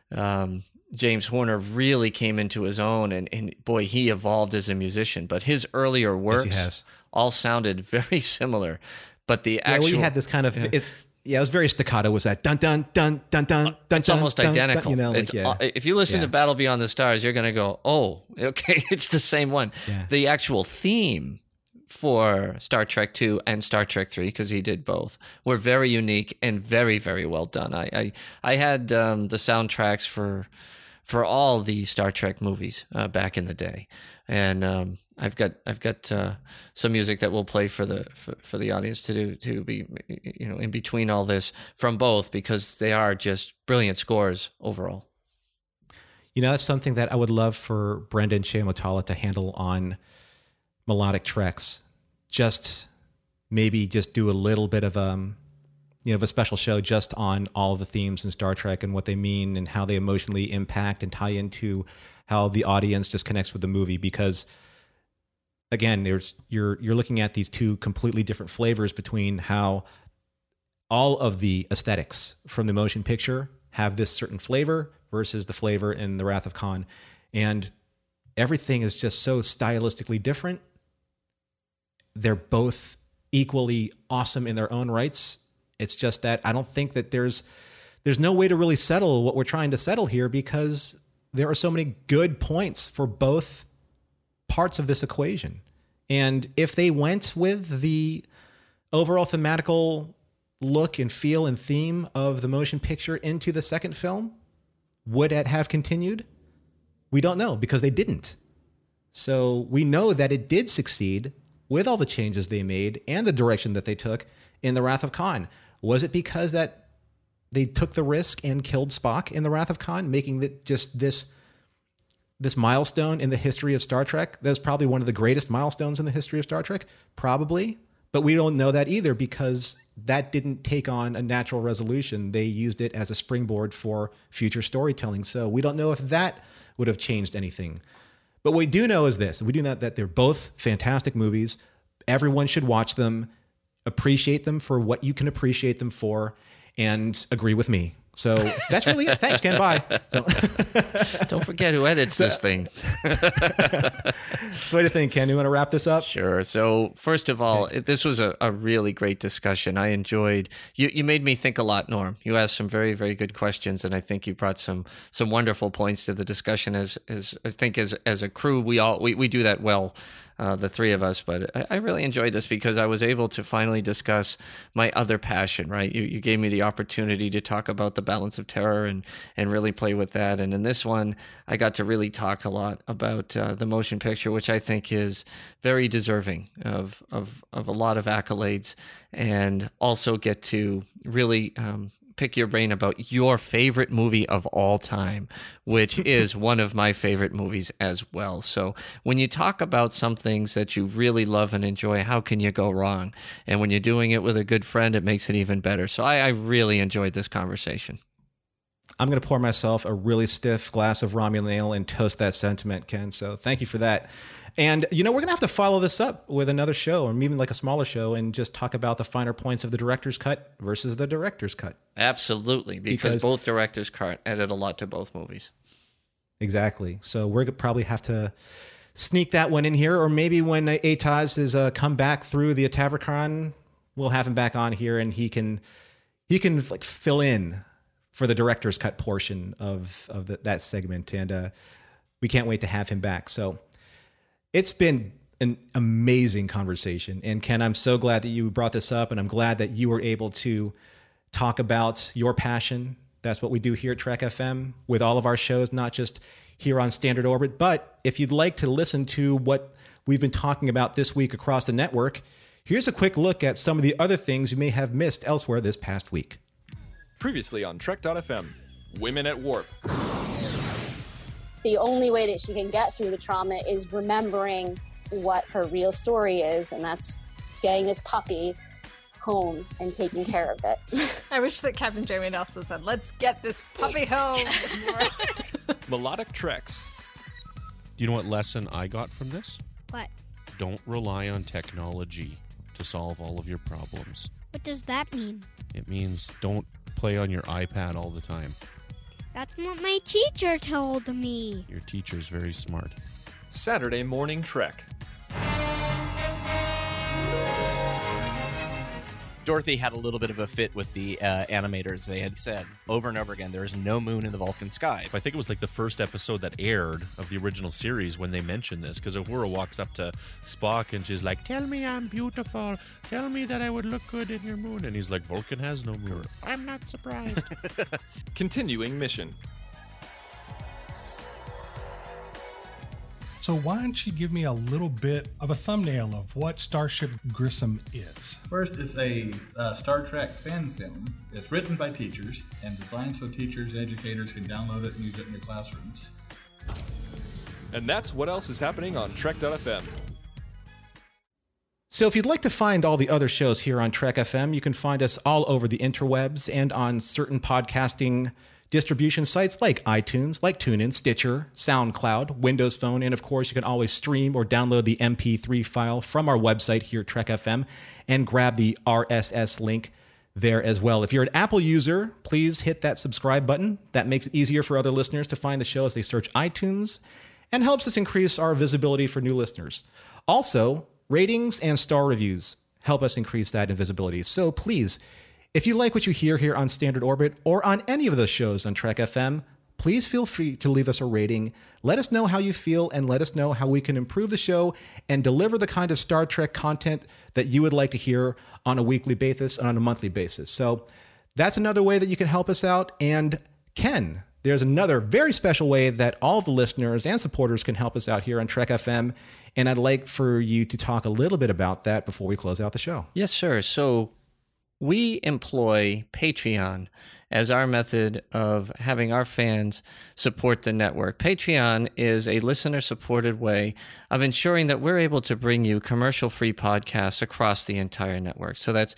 Um, James Horner really came into his own, and, and boy, he evolved as a musician. But his earlier works yes, all sounded very similar. But the actual, yeah, well, you had this kind of, yeah. It's, yeah, it was very staccato. Was that dun dun dun dun dun? dun it's almost dun, identical. Dun, you know, like, it's, yeah. If you listen yeah. to Battle Beyond the Stars, you're going to go, oh, okay, it's the same one. Yeah. The actual theme for Star Trek two and Star Trek three, because he did both, were very unique and very, very well done. I I, I had um, the soundtracks for. for all the Star Trek movies uh, back in the day, and um, I've got I've got uh, some music that we'll play for the for, for the audience to do to be you know in between all this from both, because they are just brilliant scores overall. You know, that's something that I would love for Brendan Shea Motala to handle on melodic treks. Just maybe just do a little bit of um. you know, of a special show just on all of the themes in Star Trek and what they mean and how they emotionally impact and tie into how the audience just connects with the movie. Because again, there's you're you're looking at these two completely different flavors between how all of the aesthetics from the motion picture have this certain flavor versus the flavor in The Wrath of Khan. And everything is just so stylistically different. They're both equally awesome in their own rights. It's just that I don't think that there's there's no way to really settle what we're trying to settle here, because there are so many good points for both parts of this equation. And if they went with the overall thematical look and feel and theme of the motion picture into the second film, would it have continued? We don't know, because they didn't. So we know that it did succeed with all the changes they made and the direction that they took. in The Wrath of Khan? Was it because that they took the risk and killed Spock in The Wrath of Khan, making it just this this milestone in the history of Star Trek? That's probably one of the greatest milestones in the history of Star Trek, probably. But we don't know that either because that didn't take on a natural resolution. They used it as a springboard for future storytelling. So we don't know if that would have changed anything. But what we do know is this. We do know that they're both fantastic movies. Everyone should watch them, appreciate them for what you can appreciate them for, and agree with me. So that's really it. Thanks, Ken. Bye. So. Don't forget who edits this thing. So what do you think, Ken? You want to wrap this up? Sure. So first of all, Okay. this was a, a really great discussion. I enjoyed, you, you made me think a lot, Norm. You asked some very, very good questions, and I think you brought some some wonderful points to the discussion. As, as I think as as a crew, we all we, we do that well. Uh, the three of us, but I, I really enjoyed this because I was able to finally discuss my other passion, right? You you gave me the opportunity to talk about the balance of terror and, and really play with that. And in this one, I got to really talk a lot about uh, the motion picture, which I think is very deserving of, of, of a lot of accolades, and also get to really um, pick your brain about your favorite movie of all time, which is one of my favorite movies as well. So when you talk about some things that you really love and enjoy, how can you go wrong? And when you're doing it with a good friend, it makes it even better. So I, I really enjoyed this conversation. I'm going to pour myself a really stiff glass of Romulan ale and toast that sentiment, Ken. So thank you for that. And, you know, we're going to have to follow this up with another show, or even like a smaller show, and just talk about the finer points of the director's cut versus the director's cut. Absolutely, because, Because- both directors cut added a lot to both movies. Exactly. So we're going to probably have to sneak that one in here, or maybe when Ataz has uh, come back through the Atavachron, we'll have him back on here, and he can he can like fill in for the director's cut portion of of the, that segment, and uh, we can't wait to have him back. So it's been an amazing conversation, and Ken, I'm so glad that you brought this up, and I'm glad that you were able to talk about your passion. That's what we do here at Trek F M with all of our shows, not just here on Standard Orbit. But if you'd like to listen to what we've been talking about this week across the network, here's a quick look at some of the other things you may have missed elsewhere this past week. Previously on Trek dot F M, Women at Warp. The only way that she can get through the trauma is remembering what her real story is, and that's getting this puppy home and taking care of it. I wish that Captain Jamie Nelson said, "Let's get this puppy home." Melodic Treks. Do you know what lesson I got from this? What? Don't rely on technology to solve all of your problems. What does that mean? It means don't play on your iPad all the time. That's what my teacher told me. Your teacher's very smart. Saturday Morning Trek. Dorothy had a little bit of a fit with the uh, animators. They had said over and over again, there is no moon in the Vulcan sky. I think it was like the first episode that aired of the original series when they mentioned this, because Uhura walks up to Spock and she's like, "Tell me I'm beautiful. Tell me that I would look good in your moon." And he's like, "Vulcan has no moon." I'm not surprised. Continuing mission. So why don't you give me a little bit of a thumbnail of what Starship Grissom is? First, it's a uh, Star Trek fan film. It's written by teachers and designed so teachers and educators can download it and use it in their classrooms. And that's what else is happening on Trek dot F M. So if you'd like to find all the other shows here on Trek F M, you can find us all over the interwebs and on certain podcasting distribution sites like iTunes, like TuneIn, Stitcher, SoundCloud, Windows Phone, and of course you can always stream or download the M P three file from our website here at Trek F M and grab the R S S link there as well. If you're an Apple user, please hit that subscribe button. That makes it easier for other listeners to find the show as they search iTunes and helps us increase our visibility for new listeners. Also, ratings and star reviews help us increase that invisibility. So please, if you like what you hear here on Standard Orbit or on any of the shows on Trek F M, please feel free to leave us a rating. Let us know how you feel and let us know how we can improve the show and deliver the kind of Star Trek content that you would like to hear on a weekly basis and on a monthly basis. So that's another way that you can help us out. And Ken, there's another very special way that all the listeners and supporters can help us out here on Trek F M. And I'd like for you to talk a little bit about that before we close out the show. Yes, sir. So we employ Patreon as our method of having our fans support the network. Patreon is a listener-supported way of ensuring that we're able to bring you commercial-free podcasts across the entire network. So that's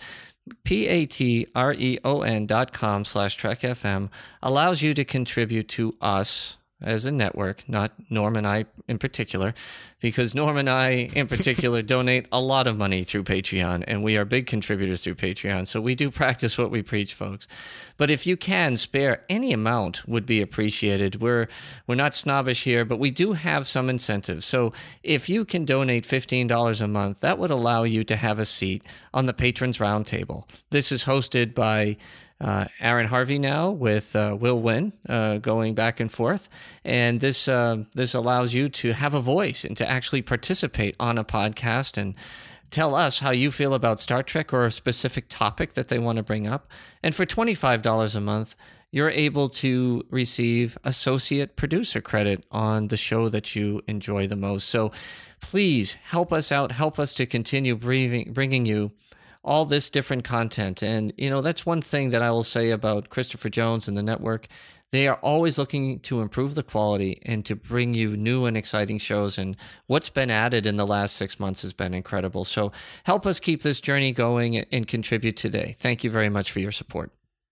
P-A-T-R-E-O-N dot com slash Trek F M allows you to contribute to us as a network, not Norm and I in particular, because Norm and I in particular donate a lot of money through Patreon, and we are big contributors through Patreon, so we do practice what we preach, folks. But if you can spare any amount would be appreciated. We're we're not snobbish here, but we do have some incentives. So if you can donate fifteen dollars a month, that would allow you to have a seat on the Patrons Roundtable. This is hosted by Uh, Aaron Harvey now with uh, Will Wynn uh, going back and forth. And this uh, this allows you to have a voice and to actually participate on a podcast and tell us how you feel about Star Trek or a specific topic that they want to bring up. And for twenty-five dollars a month, you're able to receive associate producer credit on the show that you enjoy the most. So please help us out. Help us to continue bringing, bringing you all this different content. And, you know, that's one thing that I will say about Christopher Jones and the network. They are always looking to improve the quality and to bring you new and exciting shows. And what's been added in the last six months has been incredible. So help us keep this journey going and contribute today. Thank you very much for your support.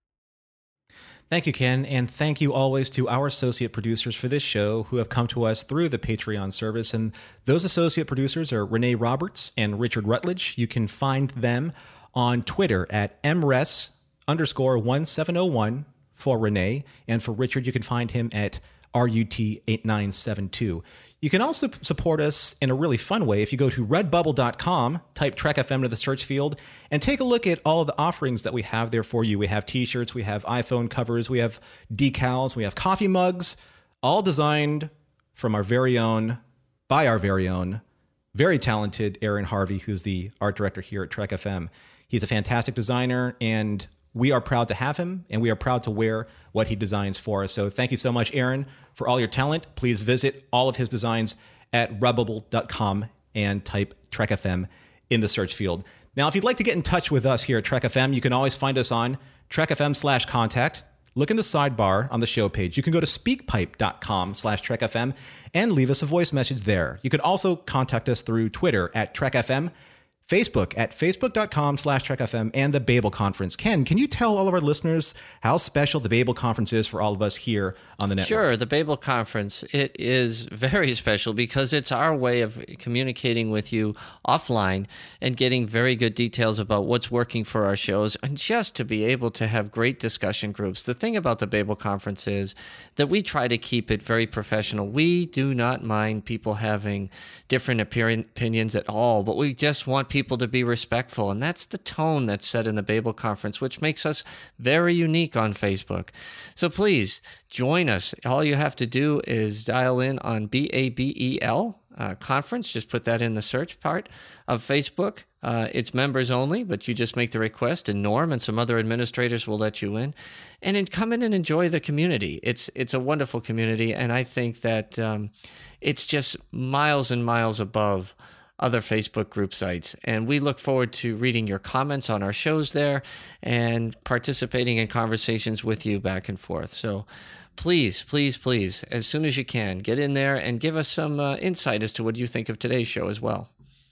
Thank you, Ken, and thank you always to our associate producers for this show who have come to us through the Patreon service. And those associate producers are Renee Roberts and Richard Rutledge. You can find them on Twitter at M R E S underscore one seven oh one for Renee. And for Richard, you can find him at R U T eight nine seven two. You can also support us in a really fun way if you go to redbubble dot com, type Trek F M to the search field, and take a look at all of the offerings that we have there for you. We have t-shirts, we have iPhone covers, we have decals, we have coffee mugs, all designed from our very own, by our very own, very talented Aaron Harvey, who's the art director here at Trek F M. He's a fantastic designer, and we are proud to have him, and we are proud to wear what he designs for us. So thank you so much, Aaron, for all your talent. Please visit all of his designs at redbubble dot com and type Trek F M in the search field. Now, if you'd like to get in touch with us here at Trek F M, you can always find us on Trek F M slash contact. Look in the sidebar on the show page. You can go to speakpipe dot com slash Trek F M and leave us a voice message there. You can also contact us through Twitter at Trek F M, Facebook at facebook dot com slash Trek F M, and the Babel Conference. Ken, can you tell all of our listeners how special the Babel Conference is for all of us here on the network? Sure. The Babel Conference, it is very special because it's our way of communicating with you offline and getting very good details about what's working for our shows, and just to be able to have great discussion groups. The thing about the Babel Conference is that we try to keep it very professional. We do not mind people having different opinions at all, but we just want people people to be respectful. And that's the tone that's set in the Babel Conference, which makes us very unique on Facebook. So please join us. All you have to do is dial in on B A B E L uh, conference. Just put that in the search part of Facebook. Uh, it's members only, but you just make the request, and Norm and some other administrators will let you in. And then come in and enjoy the community. It's it's a wonderful community, and I think that um, it's just miles and miles above other Facebook group sites. And we look forward to reading your comments on our shows there and participating in conversations with you back and forth. So please, please, please, as soon as you can, get in there and give us some uh, insight as to what you think of today's show as well.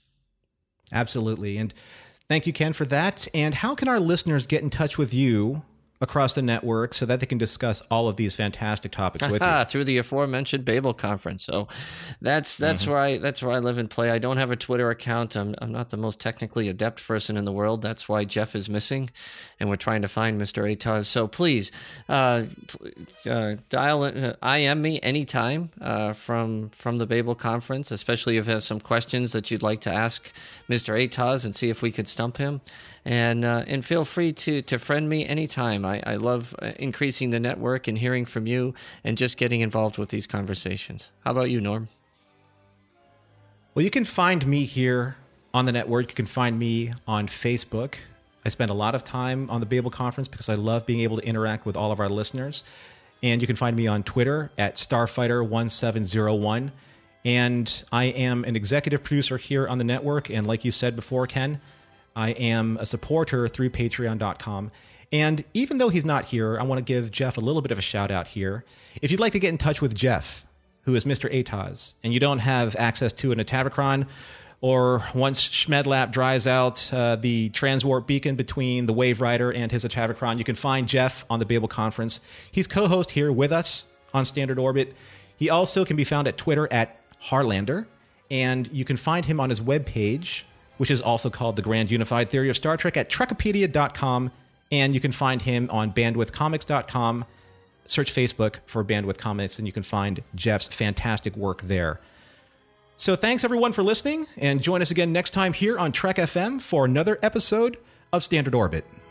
Absolutely. And thank you, Ken, for that. And how can our listeners get in touch with you across the network so that they can discuss all of these fantastic topics with you? Through the aforementioned Babel Conference. So that's that's Mm-hmm. where I that's where I live and play. I don't have a Twitter account. I'm I'm not the most technically adept person in the world. That's why Jeff is missing, and we're trying to find Mister Ataz. So please uh, uh, dial in, uh, I M me anytime uh, from from the Babel Conference, especially if you have some questions that you'd like to ask Mister Ataz and see if we could stump him. And uh, and feel free to to friend me anytime. I, I love increasing the network and hearing from you and just getting involved with these conversations. How about you, Norm? Well, you can find me here on the network. You can find me on Facebook. I spend a lot of time on the Babel Conference because I love being able to interact with all of our listeners. And you can find me on Twitter at Starfighter one seven zero one. And I am an executive producer here on the network. And like you said before, Ken, I am a supporter through patreon dot com. And even though he's not here, I want to give Jeff a little bit of a shout out here. If you'd like to get in touch with Jeff, who is Mister Ataz, and you don't have access to an Atavachron, or once Schmedlap dries out uh, the transwarp beacon between the Wave Rider and his Atavachron, you can find Jeff on the Babel Conference. He's co-host here with us on Standard Orbit. He also can be found at Twitter at Harlander, and you can find him on his webpage, which is also called The Grand Unified Theory of Star Trek, at Trekopedia dot com, and you can find him on bandwidth comics dot com. Search Facebook for Bandwidth Comics, and you can find Jeff's fantastic work there. So thanks, everyone, for listening, and join us again next time here on Trek F M for another episode of Standard Orbit.